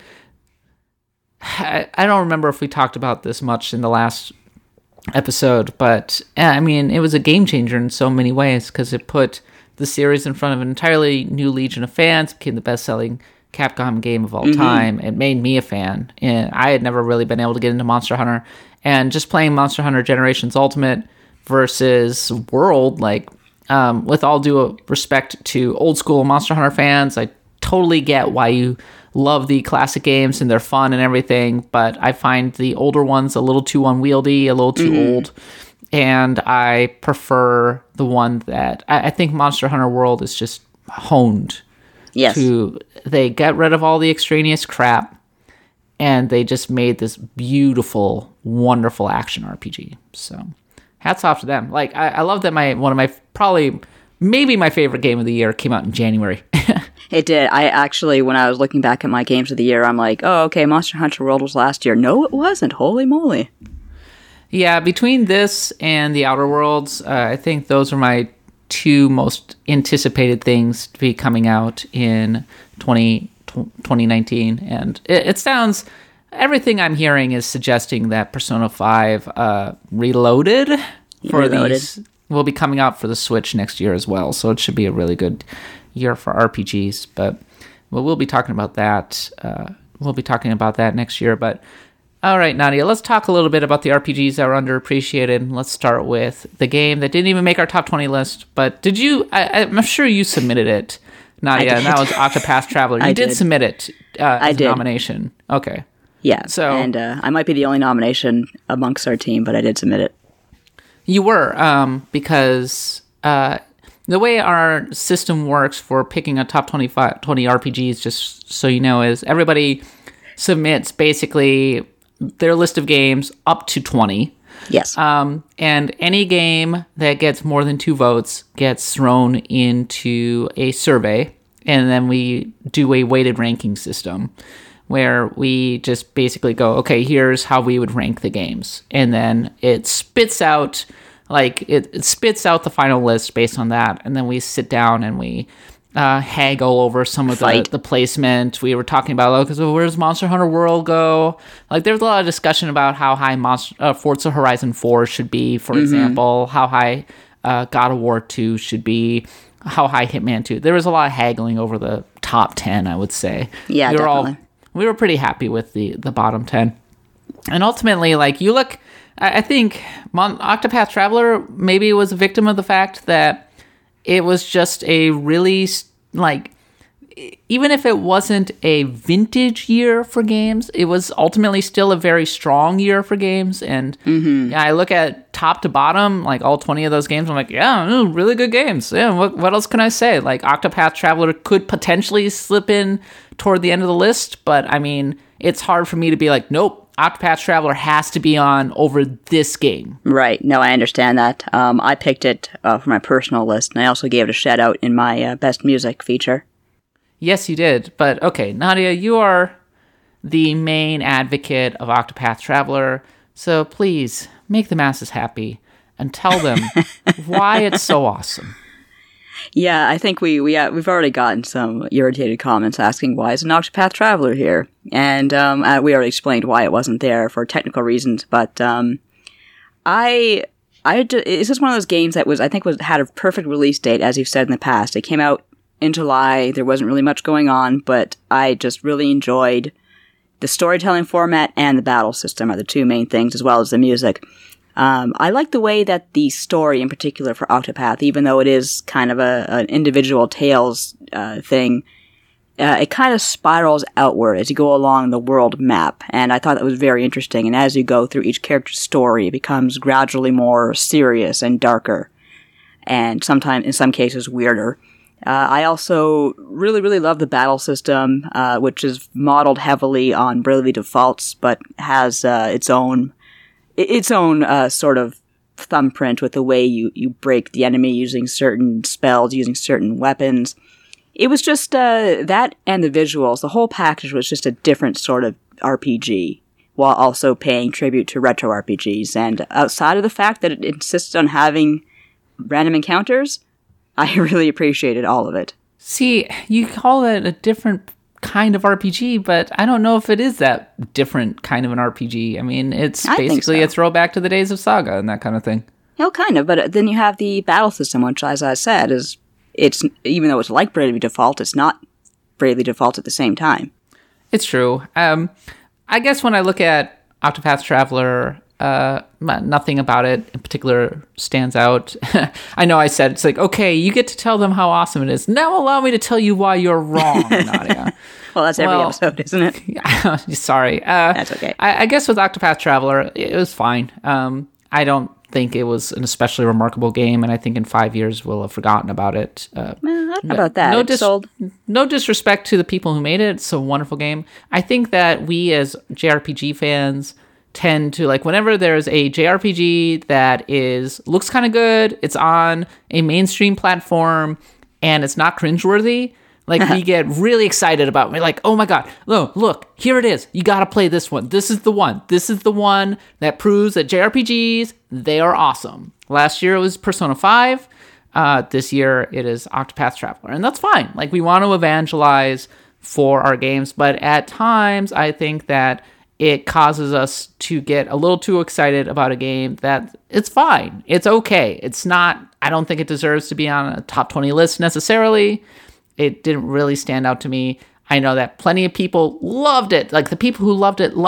I don't remember if we talked about this much in the last episode, but I mean, it was a game changer in so many ways because it put the series in front of an entirely new legion of fans, became the best-selling Capcom game of all time. It made me a fan, and I had never really been able to get into Monster Hunter. And just playing Monster Hunter Generations Ultimate versus World, like, with all due respect to old school Monster Hunter fans, I totally get why you love the classic games and they're fun and everything, but I find the older ones a little too unwieldy, a little too old, and I prefer the one that I think Monster Hunter World is just honed. Yes. They get rid of all the extraneous crap, and they just made this beautiful, wonderful action RPG. So, hats off to them. Like, I love that maybe my favorite game of the year came out in January. It did. I actually, when I was looking back at my games of the year, I'm like, oh, okay, Monster Hunter World was last year. No, it wasn't. Holy moly. Yeah, between this and The Outer Worlds, I think those are my two most anticipated things to be coming out in 2019. And it sounds, everything I'm hearing is suggesting that Persona 5 Reloaded will be coming out for the Switch next year as well. So it should be a really good year for RPGs. But we'll be talking about that. Next year. But all right, Nadia, let's talk a little bit about the RPGs that were underappreciated. Let's start with the game that didn't even make our top 20 list. But did you? I'm sure you submitted it, Nadia, and that was Octopath Traveler. You did submit it as a nomination. Okay. Yeah. So, and I might be the only nomination amongst our team, but I did submit it. You were, because the way our system works for picking a top 20 RPGs, just so you know, is everybody submits basically their list of games up to 20. Yes. And any game that gets more than 2 votes gets thrown into a survey, and then we do a weighted ranking system where we just basically go, okay, here's how we would rank the games. And then it spits out, it spits out the final list based on that. And then we sit down and we haggle over some of the placement. We were talking about, where does Monster Hunter World go? Like, there's a lot of discussion about how high Forza Horizon 4 should be, for example, how high God of War 2 should be, how high Hitman 2. There was a lot of haggling over the top 10, I would say. Yeah, definitely. We were pretty happy with the bottom 10. And ultimately, I think Octopath Traveler maybe was a victim of the fact that it was just a really, even if it wasn't a vintage year for games, it was ultimately still a very strong year for games. And I look at top to bottom, all 20 of those games, I'm like, yeah, really good games. Yeah, what else can I say? Octopath Traveler could potentially slip in toward the end of the list, but I mean, it's hard for me to be like, nope, Octopath Traveler has to be on over this game. Right. No, I understand that. I picked it for my personal list, and I also gave it a shout out in my best music feature. Yes, you did. But okay, Nadia, you are the main advocate of Octopath Traveler, so please make the masses happy and tell them why it's so awesome. Yeah, I think we've already gotten some irritated comments asking why is an Octopath Traveler here, and we already explained why it wasn't there for technical reasons. But it's just one of those games that had a perfect release date, as you've said in the past. It came out in July. There wasn't really much going on, but I just really enjoyed the storytelling format and the battle system are the two main things, as well as the music. I like the way that the story, in particular for Octopath, even though it is kind of an individual Tales thing, it kind of spirals outward as you go along the world map, and I thought that was very interesting. And as you go through each character's story, it becomes gradually more serious and darker, and sometimes, in some cases, weirder. I also really, really love the battle system, which is modeled heavily on Bravely Default's, but has its own sort of thumbprint with the way you break the enemy using certain spells, using certain weapons. It was just that and the visuals. The whole package was just a different sort of RPG, while also paying tribute to retro RPGs. And outside of the fact that it insists on having random encounters, I really appreciated all of it. See, you call it a different kind of RPG, but I don't know if it is that different kind of an RPG. I mean, it's basically a throwback to the days of Saga and that kind of thing. Kind of, but then you have the battle system, which, as I said, it's even though it's like Bravely Default, it's not Bravely Default at the same time. It's true. I guess when I look at Octopath Traveler, nothing about it in particular stands out. I know I said, it's like, okay, you get to tell them how awesome it is. Now allow me to tell you why you're wrong, Nadia. Well, that's every episode, isn't it? Sorry. That's okay. I guess with Octopath Traveler, it was fine. I don't think it was an especially remarkable game, and I think in 5 years we'll have forgotten about it. I don't know about that. No disrespect to the people who made it. It's a wonderful game. I think that we as JRPG fans tend to, like, whenever there's a JRPG that looks kind of good, it's on a mainstream platform, and it's not cringeworthy, like, we get really excited about it. We're like, oh my god, look, here it is. You gotta play this one. This is the one. This is the one that proves that JRPGs, they are awesome. Last year it was Persona 5. This year it is Octopath Traveler. And that's fine. Like, we want to evangelize for our games, but at times I think that it causes us to get a little too excited about a game that it's fine. It's okay. It's not, I don't think it deserves to be on a top 20 list necessarily. It didn't really stand out to me. I know that plenty of people loved it. Like, the people who loved it.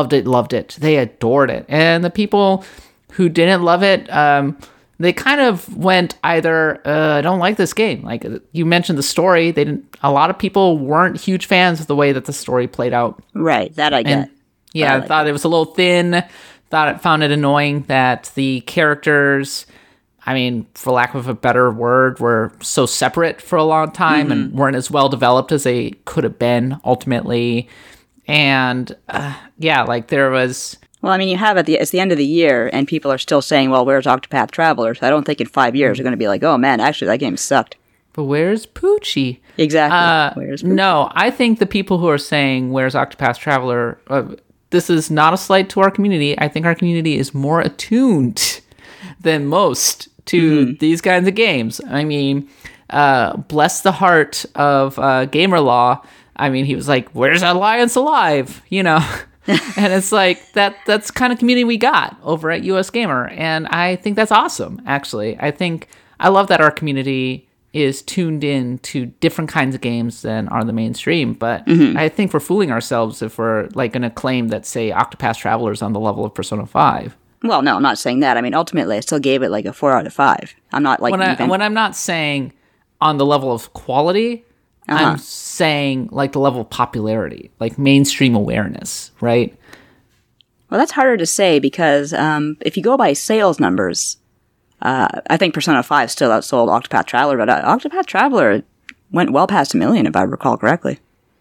They adored it. And the people who didn't love it, they kind of went either, I don't like this game. Like, you mentioned the story. A lot of people weren't huge fans of the way that the story played out. Right, that I get. Yeah, I thought it was a little thin. Found it annoying that the characters, I mean, for lack of a better word, were so separate for a long time and weren't as well developed as they could have been ultimately. And like, there was... Well, I mean, you have it's the end of the year, and people are still saying, well, where's Octopath Traveler? So I don't think in 5 years they're going to be like, oh man, actually, that game sucked. But where's Poochie? Exactly. Where's Poochie? No, I think the people who are saying, where's Octopath Traveler... this is not a slight to our community. I think our community is more attuned than most to these kinds of games. I mean, bless the heart of Gamer Law. I mean, he was like, where's Alliance Alive? You know? And it's like, that's kind of community we got over at US Gamer. And I think that's awesome, actually. I love that our community is tuned in to different kinds of games than are the mainstream. But I think we're fooling ourselves if we're, like, going to claim that, say, Octopath Traveler is on the level of Persona 5. Well, no, I'm not saying that. I mean, ultimately, I still gave it like a 4 out of 5. I'm not like... When I'm not saying on the level of quality, I'm saying, like, the level of popularity, like mainstream awareness, right? Well, that's harder to say because if you go by sales numbers... I think Persona 5 still outsold Octopath Traveler, but Octopath Traveler went well past 1 million, if I recall correctly.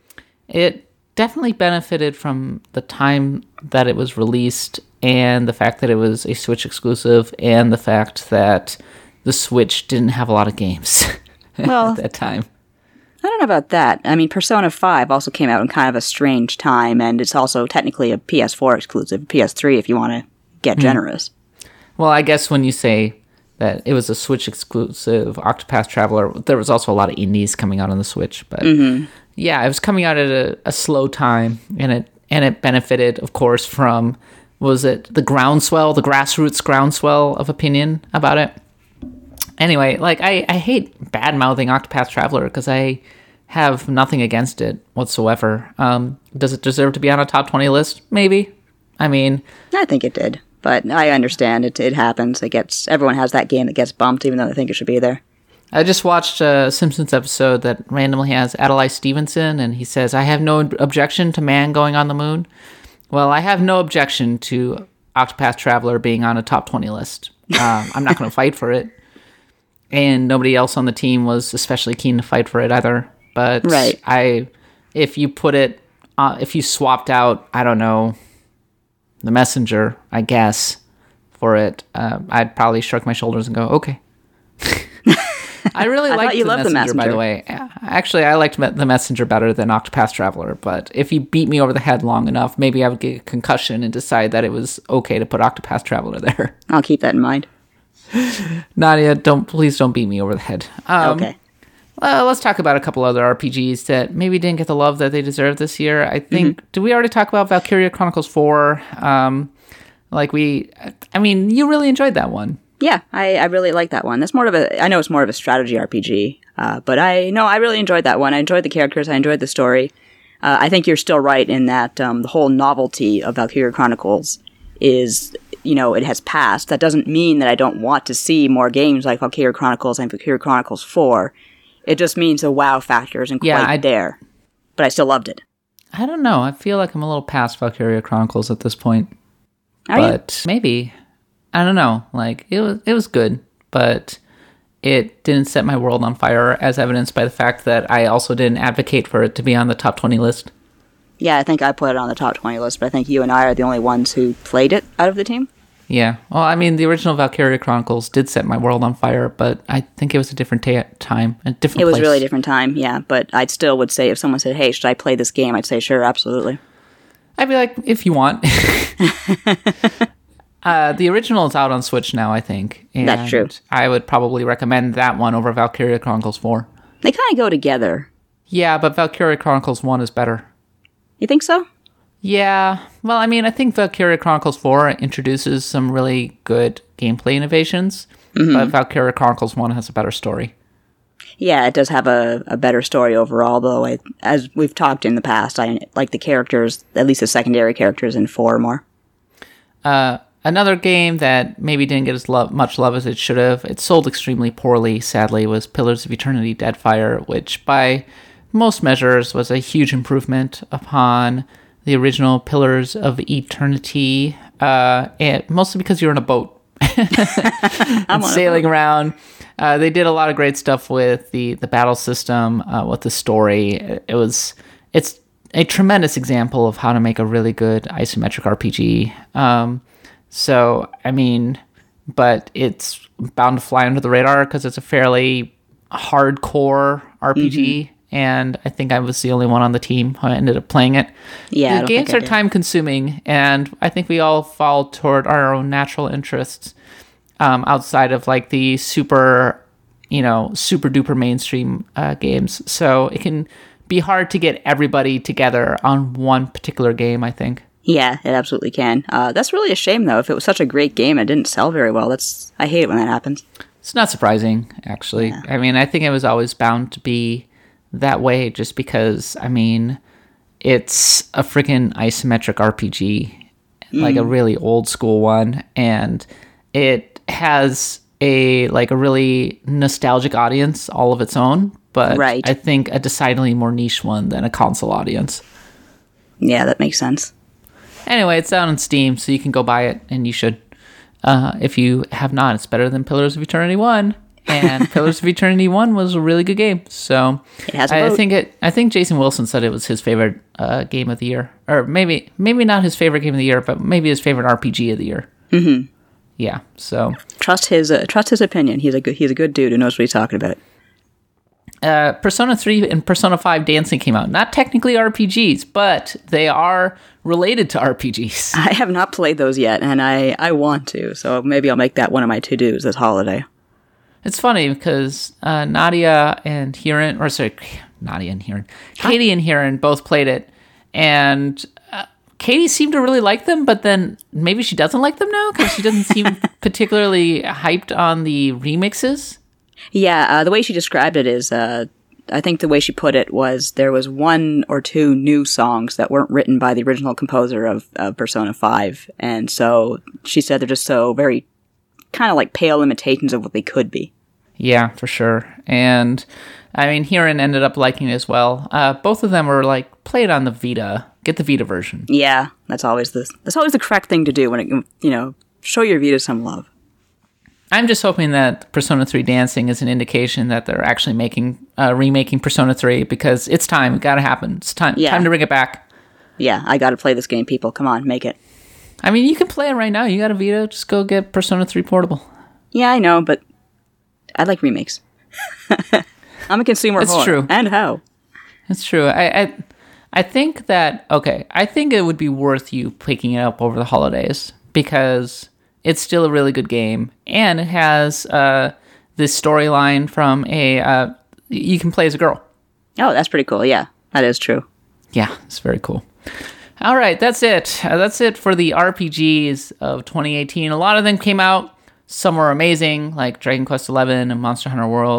It definitely benefited from the time that it was released, and the fact that it was a Switch exclusive, and the fact that the Switch didn't have a lot of games at that time. I don't know about that. I mean, Persona 5 also came out in kind of a strange time, and it's also technically a PS4 exclusive, PS3 if you want to get generous. Well, I guess when you say that it was a Switch exclusive Octopath Traveler, there was also a lot of indies coming out on the Switch, but yeah, it was coming out at a slow time, and it benefited, of course, from, was it the grassroots groundswell of opinion about it? Anyway, like, I hate bad-mouthing Octopath Traveler because I have nothing against it whatsoever. Does it deserve to be on a top 20 list? Maybe. I mean... I think it did. But I understand it happens. Everyone has that game that gets bumped, even though they think it should be there. I just watched a Simpsons episode that randomly has Adlai Stevenson, and he says, I have no objection to man going on the moon. Well, I have no objection to Octopath Traveler being on a top 20 list. I'm not going to fight for it. And nobody else on the team was especially keen to fight for it either. But right. If you put it, if you swapped out, I don't know, The Messenger, I guess, for it, I'd probably shrug my shoulders and go, okay. I really liked The Messenger, by the way. Actually, I liked The Messenger better than Octopath Traveler, but if you beat me over the head long enough, maybe I would get a concussion and decide that it was okay to put Octopath Traveler there. I'll keep that in mind. Nadia, please don't beat me over the head. Okay. Well, let's talk about a couple other RPGs that maybe didn't get the love that they deserved this year. I think, did we already talk about Valkyria Chronicles 4? You really enjoyed that one. Yeah, I really like that one. That's I know it's more of a strategy RPG, But I really enjoyed that one. I enjoyed the characters. I enjoyed the story. I think you're still right in that the whole novelty of Valkyria Chronicles is, it has passed. That doesn't mean that I don't want to see more games like Valkyria Chronicles and Valkyria Chronicles 4. It just means the wow factor isn't quite there. But I still loved it. I don't know. I feel like I'm a little past Valkyria Chronicles at this point. But maybe. I don't know. Like, it was good, but it didn't set my world on fire, as evidenced by the fact that I also didn't advocate for it to be on the top 20 list. Yeah, I think I put it on the top 20 list, but I think you and I are the only ones who played it out of the team. Yeah. Well, I mean, the original Valkyria Chronicles did set my world on fire, but I think it was a different time, a different place. It was really a different time, yeah. But I still would say if someone said, hey, should I play this game? I'd say, sure, absolutely. I'd be like, if you want. The original is out on Switch now, I think. And that's true. I would probably recommend that one over Valkyria Chronicles 4. They kind of go together. Yeah, but Valkyria Chronicles 1 is better. You think so? Yeah. Well, I mean, I think Valkyria Chronicles 4 introduces some really good gameplay innovations, but Valkyria Chronicles 1 has a better story. Yeah, it does have a better story overall, though. As we've talked in the past, I like the characters, at least the secondary characters in 4 more. Another game that maybe didn't get as much love as it should have, it sold extremely poorly, sadly, was Pillars of Eternity Deadfire, which by most measures was a huge improvement upon the original Pillars of Eternity, and mostly because you're in a boat and sailing around. They did a lot of great stuff with the battle system, with the story. It's a tremendous example of how to make a really good isometric RPG. So, I mean, but it's bound to fly under the radar because it's a fairly hardcore RPG, and I think I was the only one on the team who ended up playing it. Yeah, the games are time-consuming, and I think we all fall toward our own natural interests outside of, like, the super-duper mainstream games. So it can be hard to get everybody together on one particular game, I think. Yeah, it absolutely can. That's really a shame, though. If it was such a great game, it didn't sell very well. I hate it when that happens. It's not surprising, actually. Yeah. I mean, I think it was always bound to be that way just because, I mean, it's a freaking isometric RPG, like a really old school one, and it has a really nostalgic audience all of its own, but I think a decidedly more niche one than a console audience. Yeah, that makes sense. Anyway, it's out on Steam, so you can go buy it, and you should. If you have not, it's better than Pillars of Eternity 1, and Pillars of Eternity 1 was a really good game. So it has I think Jason Wilson said it was his favorite game of the year, or maybe not his favorite game of the year, but maybe his favorite RPG of the year. Mm-hmm. Yeah. So trust his opinion. He's a good dude who knows what he's talking about. Persona 3 and Persona 5 Dancing came out. Not technically RPGs, but they are related to RPGs. I have not played those yet, and I want to, so maybe I'll make that one of my to-dos this holiday. It's funny because Katie and Hiran both played it, and Katie seemed to really like them, but then maybe she doesn't like them now because she doesn't seem particularly hyped on the remixes. Yeah, the way she described it is, I think the way she put it was there was 1 or 2 new songs that weren't written by the original composer of Persona 5, and so she said they're just so very kind of like pale imitations of what they could be. Yeah, for sure. And I mean, Hiran ended up liking it as well. Both of them were like, play it on the Vita. Get the Vita version. Yeah, that's always the correct thing to do when it, show your Vita some love. I'm just hoping that Persona 3 Dancing is an indication that they're actually remaking Persona 3 because it's time. It got to happen. It's time. Yeah. Time to bring it back. Yeah, I got to play this game, people. Come on, make it. I mean, you can play it right now. You got a Vita. Just go get Persona 3 Portable. Yeah, I know, but I like remakes. I'm a consumer whore. It's true. And how? It's true. I think that, I think it would be worth you picking it up over the holidays because it's still a really good game, and it has this storyline from you can play as a girl. Oh, that's pretty cool. Yeah, that is true. Yeah, it's very cool. All right, that's it. That's it for the RPGs of 2018. A lot of them came out. Some were amazing, like Dragon Quest XI and Monster Hunter World.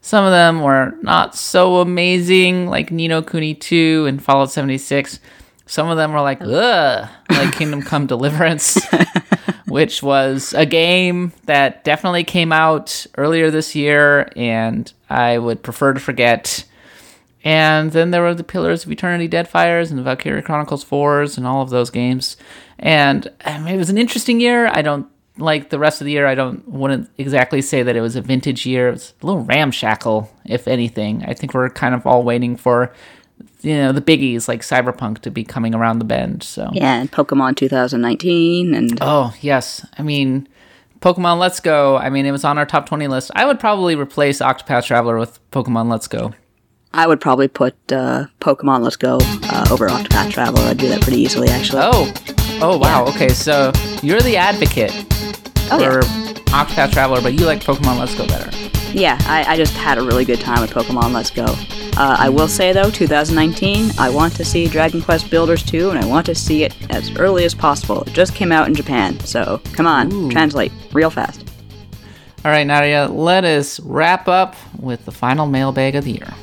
Some of them were not so amazing, like Ni no Kuni 2 and Fallout 76. Some of them were like, ugh, like Kingdom Come Deliverance, which was a game that definitely came out earlier this year, and I would prefer to forget. And then there were the Pillars of Eternity Deadfires and the Valkyria Chronicles 4s and all of those games. And I mean, it was an interesting year. I don't like the rest of the year. Wouldn't exactly say that it was a vintage year. It was a little ramshackle, if anything. I think we're kind of all waiting for, the biggies like Cyberpunk to be coming around the bend. So yeah, and Pokemon 2019 and oh yes, I mean Pokemon Let's Go. I mean, it was on our top 20 list. I would probably replace Octopath Traveler with Pokemon Let's Go. I would probably put Pokemon Let's Go over Octopath Traveler. I'd do that pretty easily, actually. Oh wow. Yeah. Okay, so you're the advocate for Octopath Traveler, but you like Pokemon Let's Go better. Yeah, I just had a really good time with Pokemon Let's Go. I will say, though, 2019, I want to see Dragon Quest Builders 2, and I want to see it as early as possible. It just came out in Japan, so come on, translate real fast. All right, Nadia, let us wrap up with the final mailbag of the year.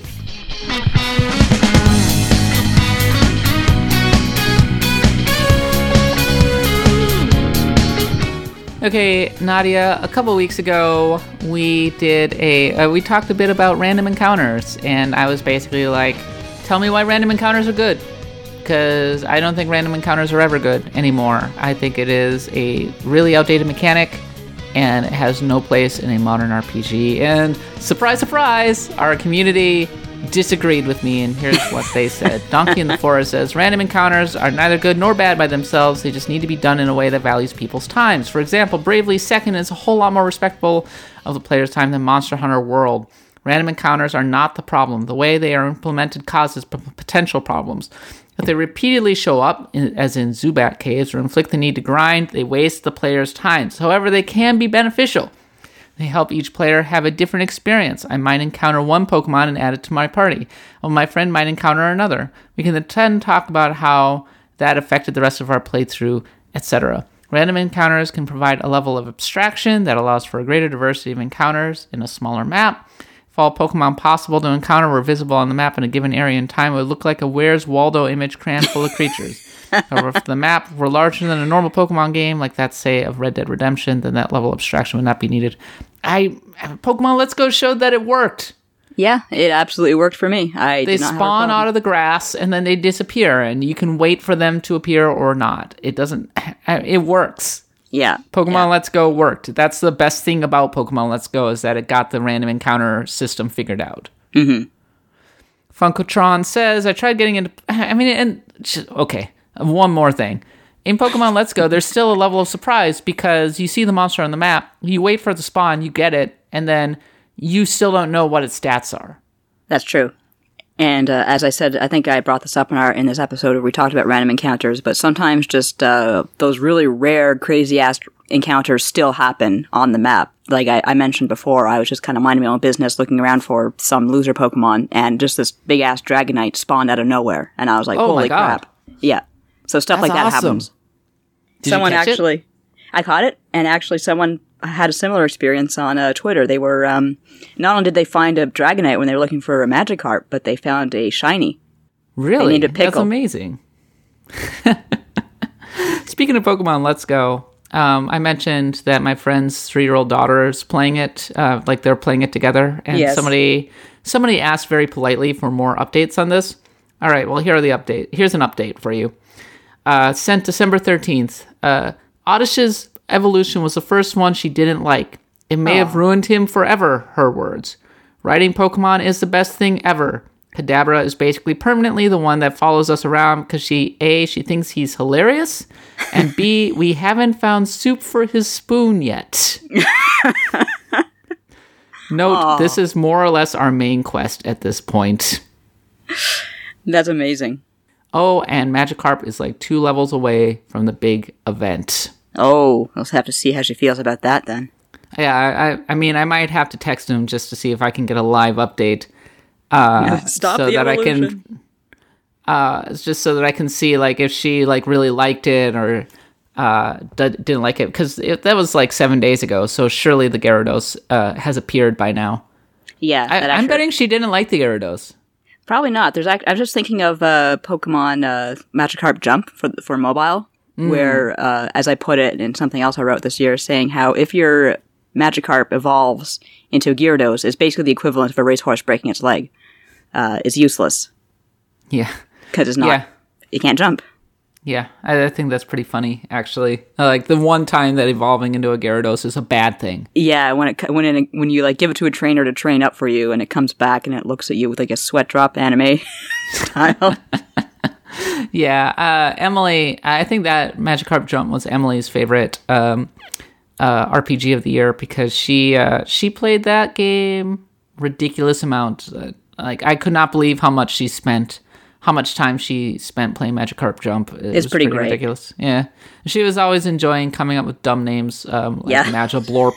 Okay, Nadia, a couple weeks ago, we did we talked a bit about random encounters, and I was basically like, tell me why random encounters are good, because I don't think random encounters are ever good anymore. I think it is a really outdated mechanic, and it has no place in a modern RPG, and surprise, surprise, our community disagreed with me, and here's what they said. Donkey in the Forest says, random encounters are neither good nor bad by themselves. They just need to be done in a way that values people's times. For example, Bravely Second is a whole lot more respectful of the player's time than Monster Hunter World. Random encounters are not the problem. The way they are implemented causes potential problems. If they repeatedly show up, as in Zubat caves, or inflict the need to grind, they waste the player's time. However, they can be beneficial. They help each player have a different experience. I might encounter one Pokemon and add it to my party, while my friend might encounter another. We can then talk about how that affected the rest of our playthrough, etc. Random encounters can provide a level of abstraction that allows for a greater diversity of encounters in a smaller map. If all Pokemon possible to encounter were visible on the map in a given area and time, it would look like a Where's Waldo image crammed full of creatures. However, if the map were larger than a normal Pokemon game, like that, say, of Red Dead Redemption, then that level of abstraction would not be needed. Pokemon Let's Go showed that it worked. Yeah, it absolutely worked for me. They spawn out of the grass and then they disappear, and you can wait for them to appear or not. It works. Yeah. Pokemon Let's Go worked. That's the best thing about Pokemon Let's Go, is that it got the random encounter system figured out. Mm-hmm. Funkotron says, I tried getting into... Okay, one more thing. In Pokemon Let's Go, there's still a level of surprise because you see the monster on the map, you wait for it to spawn, you get it, and then you still don't know what its stats are. That's true. And as I said, I think I brought this up in this episode where we talked about random encounters, but sometimes just those really rare, crazy-ass encounters still happen on the map. Like I mentioned before, I was just kind of minding my own business, looking around for some loser Pokemon, and just this big-ass Dragonite spawned out of nowhere, and I was like, holy crap. Yeah. So stuff That's like that awesome. happens. Did someone you catch actually... it? I caught it, and actually someone had a similar experience on Twitter. They were, not only did they find a Dragonite when they were looking for a Magikarp, but they found a shiny. Really? They named it Pickle. That's amazing. Speaking of Pokemon Let's Go, I mentioned that my friend's 3-year-old daughter is playing it, like they're playing it together, and yes. somebody asked very politely for more updates on this. All right, well, here's an update for you. Sent December 13th. Oddish's evolution was the first one she didn't like. It may have ruined him forever, her words. Riding Pokemon is the best thing ever. Kadabra is basically permanently the one that follows us around because she thinks he's hilarious, and B, we haven't found soup for his spoon yet. Note, this is more or less our main quest at this point. That's amazing. Oh, and Magikarp is like 2 levels away from the big event. Oh, we'll have to see how she feels about that then. Yeah, I mean, I might have to text him just to see if I can get a live update. Stop so the that evolution. Just so that I can see like if she like really liked it or didn't like it, because that was like 7 days ago. So surely the Gyarados has appeared by now. Yeah, I'm betting she didn't like the Gyarados. Probably not. I was just thinking of Pokemon Magikarp Jump for mobile, where, as I put it in something else I wrote this year, saying how if your Magikarp evolves into a Gyarados, it's basically the equivalent of a racehorse breaking its leg. It's useless. Yeah. Because it's not. Yeah. It can't jump. Yeah, I think that's pretty funny, actually. Like, the one time that evolving into a Gyarados is a bad thing. Yeah, when you like give it to a trainer to train up for you, and it comes back and it looks at you with like a sweat drop anime style. Yeah, Emily, I think that Magikarp Jump was Emily's favorite RPG of the year because she played that game ridiculous amount. Like, I could not believe how much time she spent playing Magikarp Jump. It's pretty great. Ridiculous. Yeah. She was always enjoying coming up with dumb names like Magiblorp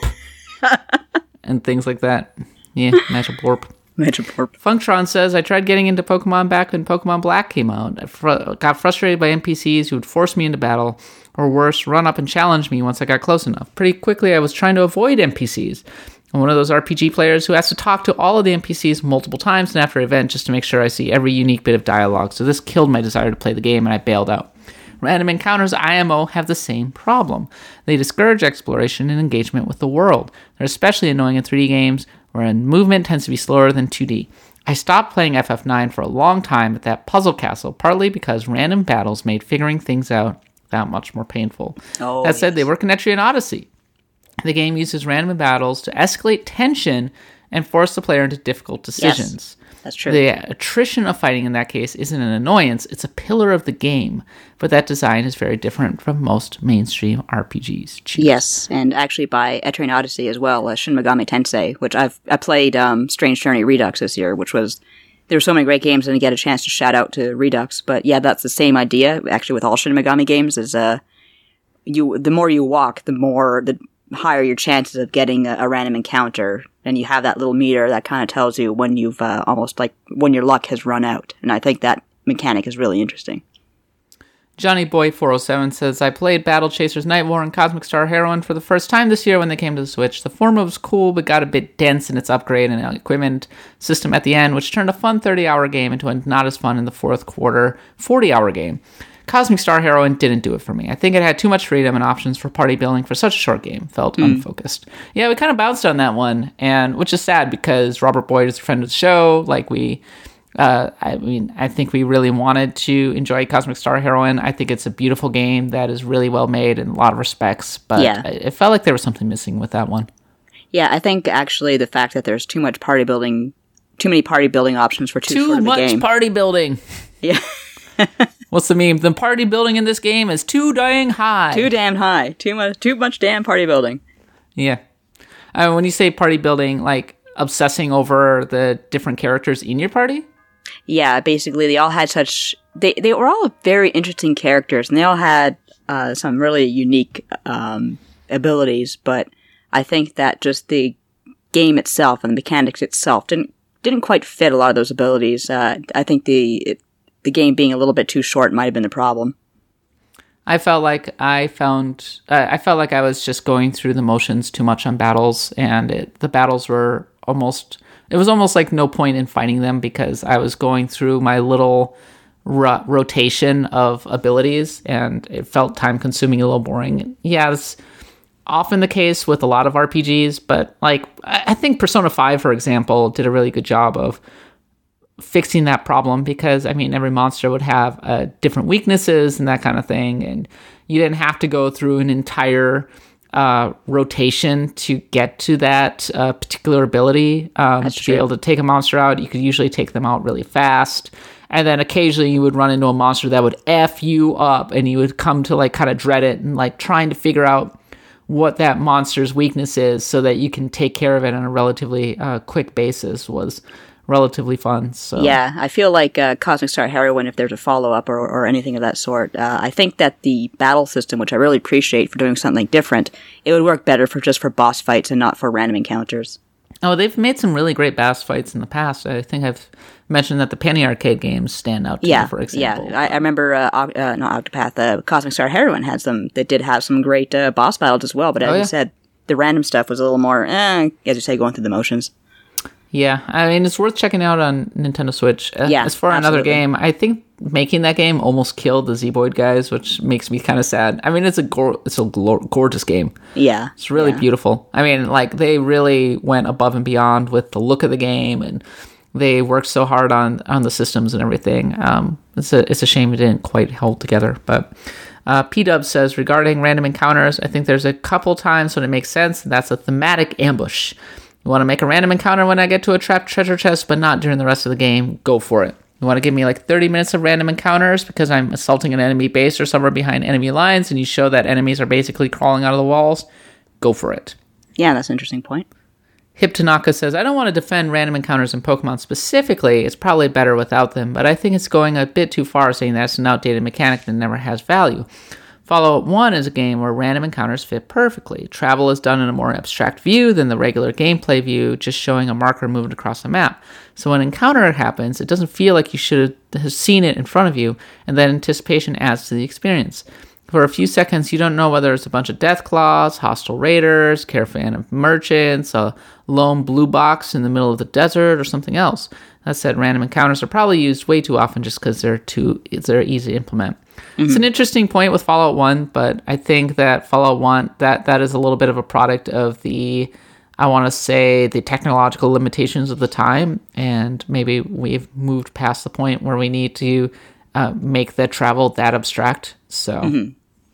and things like that. Yeah, Magiblorp. Magiblorp. Funktron says, I tried getting into Pokemon back when Pokemon Black came out. I got frustrated by NPCs who would force me into battle, or worse, run up and challenge me once I got close enough. Pretty quickly, I was trying to avoid NPCs. I'm one of those RPG players who has to talk to all of the NPCs multiple times and after an event just to make sure I see every unique bit of dialogue, so this killed my desire to play the game and I bailed out. Random Encounters IMO have the same problem. They discourage exploration and engagement with the world. They're especially annoying in 3D games, wherein movement tends to be slower than 2D. I stopped playing FF9 for a long time at that puzzle castle, partly because random battles made figuring things out that much more painful. That said, they work in Etrian Odyssey. The game uses random battles to escalate tension and force the player into difficult decisions. Yes, that's true. The attrition of fighting in that case isn't an annoyance, it's a pillar of the game. But that design is very different from most mainstream RPGs. Cheers. Yes, and actually by Etrian Odyssey as well, Shin Megami Tensei, which I played Strange Journey Redux this year, which was... There were so many great games, and I get a chance to shout out to Redux. But yeah, that's the same idea, actually, with all Shin Megami games, is the more you walk, the higher your chances of getting a random encounter, and you have that little meter that kind of tells you when you've almost like when your luck has run out. And I think that mechanic is really interesting. Johnny Boy 407 says, I played Battle Chasers Night War and Cosmic Star Heroine for the first time this year when they came to the Switch. The former was cool, but got a bit dense in its upgrade and equipment system at the end, which turned a fun 30-hour game into a not as fun in the fourth quarter 40-hour game. Cosmic Star Heroine didn't do it for me. I think it had too much freedom and options for party building for such a short game. Felt unfocused. Yeah, we kind of bounced on that one, and which is sad because Robert Boyd is a friend of the show. Like I think we really wanted to enjoy Cosmic Star Heroine. I think it's a beautiful game that is really well made in a lot of respects, but it felt like there was something missing with that one. Yeah, I think actually the fact that there's too many party building options for too short of a game. Too much party building. Yeah. What's the meme? The party building in this game is too dang high. Too damn high. Too much damn party building. Yeah. When you say party building, like obsessing over the different characters in your party? Yeah, basically they all had they were all very interesting characters, and they all had some really unique abilities, but I think that just the game itself and the mechanics itself didn't quite fit a lot of those abilities. I think the game being a little bit too short might have been the problem. I felt like I was just going through the motions too much on battles, and the battles were it was almost like no point in fighting them because I was going through my little rotation of abilities, and it felt time consuming, a little boring. Yeah, that's often the case with a lot of RPGs, but like I think Persona 5, for example, did a really good job of fixing that problem because, I mean, every monster would have different weaknesses and that kind of thing, and you didn't have to go through an entire rotation to get to that particular ability. To be able to take a monster out, you could usually take them out really fast, and then occasionally you would run into a monster that would F you up, and you would come to like kind of dread it and like trying to figure out what that monster's weakness is so that you can take care of it on a relatively quick basis was relatively fun. So yeah, I feel like Cosmic Star Heroine, if there's a follow-up or anything of that sort, I think that the battle system, which I really appreciate for doing something different, it would work better for boss fights and not for random encounters. Oh, they've made some really great boss fights in the past. I think I've mentioned that the Penny Arcade games stand out to me, for example. Yeah, I remember, not Octopath, Cosmic Star Heroine had they did have some great boss battles as well, but as you said, the random stuff was a little more, as you say, going through the motions. Yeah, I mean, it's worth checking out on Nintendo Switch. Yeah, as for another game, I think making that game almost killed the Zeboyd guys, which makes me kind of sad. I mean, it's a gorgeous game. Yeah. It's really beautiful. I mean, like, they really went above and beyond with the look of the game, and they worked so hard on the systems and everything. It's a shame it didn't quite hold together, but... P-Dub says, regarding random encounters, I think there's a couple times when it makes sense, and that's a thematic ambush. You want to make a random encounter when I get to a trapped treasure chest, but not during the rest of the game, go for it. You want to give me like 30 minutes of random encounters because I'm assaulting an enemy base or somewhere behind enemy lines, and you show that enemies are basically crawling out of the walls, go for it. Yeah, that's an interesting point. Hip Tanaka says, I don't want to defend random encounters in Pokemon specifically. It's probably better without them, but I think it's going a bit too far saying that's an outdated mechanic that never has value. Fallout 1 is a game where random encounters fit perfectly. Travel is done in a more abstract view than the regular gameplay view, just showing a marker moving across the map. So when an encounter happens, it doesn't feel like you should have seen it in front of you, and that anticipation adds to the experience. For a few seconds, you don't know whether it's a bunch of Deathclaws, hostile raiders, caravan of merchants, a lone blue box in the middle of the desert, or something else. That said, random encounters are probably used way too often just because they're easy to implement. Mm-hmm. It's an interesting point with Fallout 1, but I think that Fallout 1, that is a little bit of a product of the technological limitations of the time, and maybe we've moved past the point where we need to make the travel that abstract. So... Mm-hmm.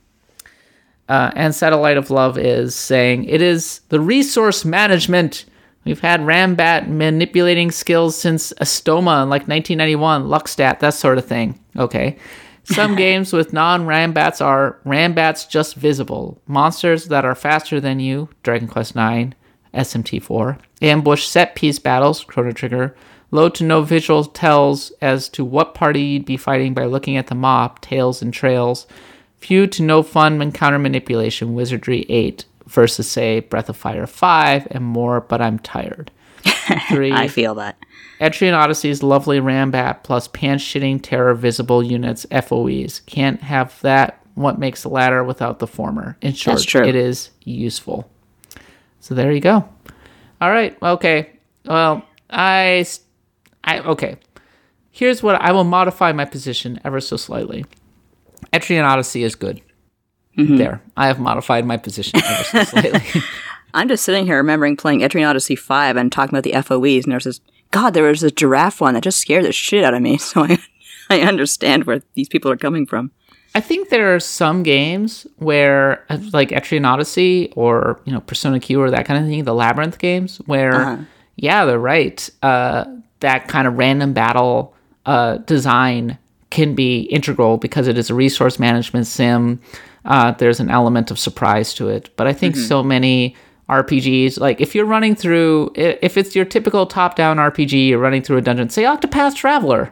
And Satellite of Love is saying, it is the resource management. We've had Rambat manipulating skills since Astoma in like 1991, Luckstat, that sort of thing. Okay. Some games with non-Rambats are Rambats just visible. Monsters that are faster than you, Dragon Quest IX, SMT4. Ambush set-piece battles, Chrono Trigger. Low to no visual tells as to what party you'd be fighting by looking at the map, Tails and Trails. Few to no fun encounter manipulation, Wizardry 8, versus, say, Breath of Fire 5, and more, but I'm tired. 3, I feel that. Etrian Odyssey's lovely Rambat plus pants-shitting terror visible units, FOEs. Can't have that, what makes the latter without the former. In short, it is useful. So there you go. All right, okay. Well, okay. Here's what I will modify my position ever so slightly. Etrian Odyssey is good. Mm-hmm. There. I have modified my position ever so slightly. I'm just sitting here remembering playing Etrian Odyssey 5 and talking about the FOEs, and there was a giraffe one that just scared the shit out of me, so I understand where these people are coming from. I think there are some games where, like Etrian Odyssey or, Persona Q or that kind of thing, the Labyrinth games, where, they're right. That kind of random battle design can be integral because it is a resource management sim. There's an element of surprise to it. But I think so many RPGs, like if it's your typical top-down RPG, you're running through a dungeon, say Octopath Traveler,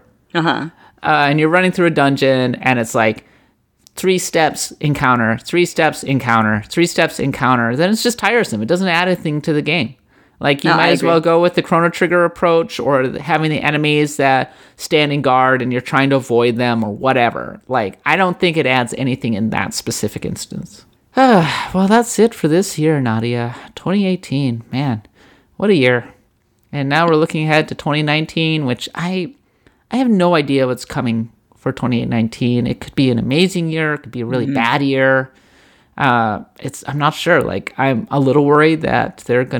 and you're running through a dungeon, and it's like 3 steps encounter, 3 steps encounter, 3 steps encounter, then it's just tiresome. It doesn't add anything to the game. Like, you might as well go with the Chrono Trigger approach or having the enemies that stand in guard and you're trying to avoid them or whatever. Like, I don't think it adds anything in that specific instance. Well, that's it for this year, Nadia. 2018. Man, what a year. And now we're looking ahead to 2019, which I have no idea what's coming for 2019. It could be an amazing year. It could be a really bad year. I'm not sure. Like, I'm a little worried that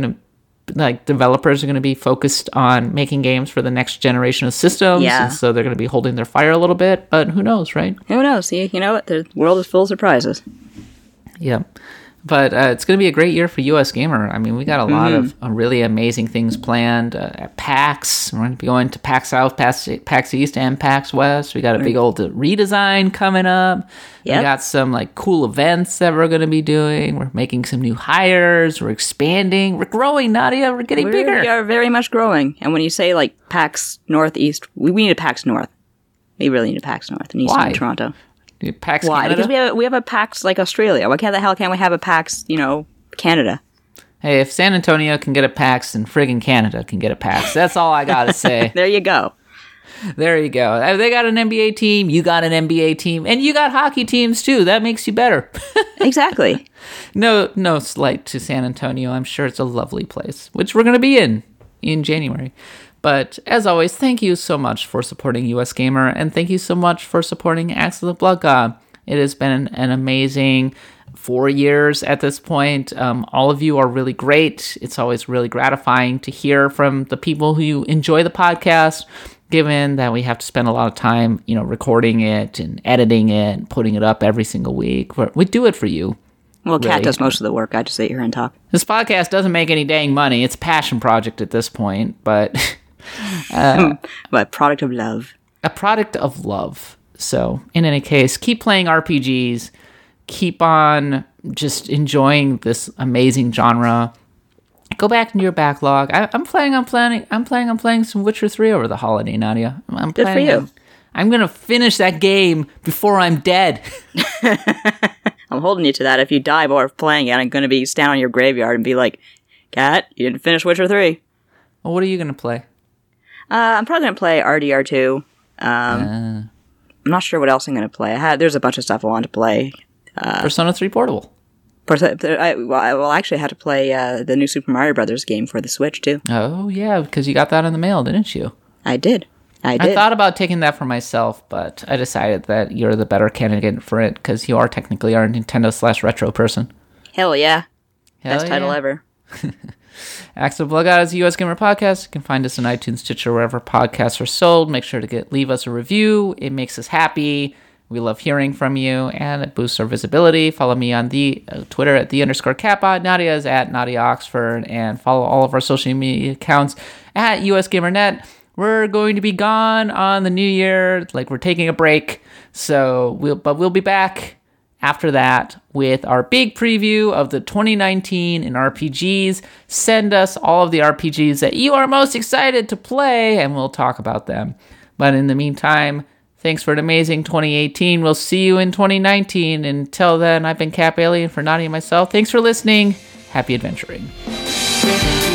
developers are going to be focused on making games for the next generation of systems. Yeah. And so they're going to be holding their fire a little bit, but who knows, right? Who knows? You know what? The world is full of surprises. Yeah. But it's going to be a great year for US Gamer. I mean, we got a lot of really amazing things planned at PAX. We're going to be going to PAX South, PAX East, and PAX West. We got a big old redesign coming up. Yep. We got some cool events that we're going to be doing. We're making some new hires. We're expanding. We're growing, Nadia. We're getting bigger. We are very much growing. And when you say PAX Northeast, we need a PAX North. We really need a PAX North in Eastern Toronto. PAX Why? Canada? Because we have a PAX like Australia. Why the hell can't we have a PAX, Canada? Hey, if San Antonio can get a PAX, then friggin' Canada can get a PAX. That's all I gotta say. There you go. There you go. They got an NBA team, you got an NBA team, and you got hockey teams too. That makes you better. Exactly. No slight to San Antonio. I'm sure it's a lovely place, which we're gonna be in in January. But as always, thank you so much for supporting US Gamer, and thank you so much for supporting Axe of the Blood God. It has been an amazing 4 years at this point. All of you are really great. It's always really gratifying to hear from the people who enjoy the podcast, given that we have to spend a lot of time, recording it and editing it and putting it up every single week. We do it for you. Well, Kat does most of the work. I just sit here and talk. This podcast doesn't make any dang money. It's a passion project at this point, but... But product of love. A product of love. So, in any case, keep playing RPGs. Keep on just enjoying this amazing genre. Go back into your backlog. I'm planning on playing some Witcher 3 over the holiday, Nadia. Good for you. I'm going to finish that game before I'm dead. I'm holding you to that. If you die while playing it, I'm going to be stand on your graveyard and be like, Kat, you didn't finish Witcher 3. Well, what are you going to play? I'm probably going to play RDR2. I'm not sure what else I'm going to play. There's a bunch of stuff I want to play. Persona 3 Portable. I actually had to play the new Super Mario Brothers game for the Switch, too. Oh, yeah, because you got that in the mail, didn't you? I did. I thought about taking that for myself, but I decided that you're the better candidate for it, because you are technically our Nintendo/retro person. Hell yeah. Best title ever. Axe of the Blood God is a US Gamer podcast. You can find us on iTunes, Stitcher, wherever podcasts are sold. Make sure to leave us a review. It makes us happy. We love hearing from you, and it boosts our visibility. Follow me on the Twitter at @the_Kappa. Nadia is at Nadia Oxford, and follow all of our social media accounts at USGamerNet. We're going to be gone on the new year, we're taking a break. But we'll be back after that with our big preview of the 2019 in RPGs. Send us all of the RPGs that you are most excited to play, and we'll talk about them. But in the meantime, thanks for an amazing 2018. We'll see you in 2019. Until then, I've been Cap Alien for Nadia and myself. Thanks for listening. Happy adventuring.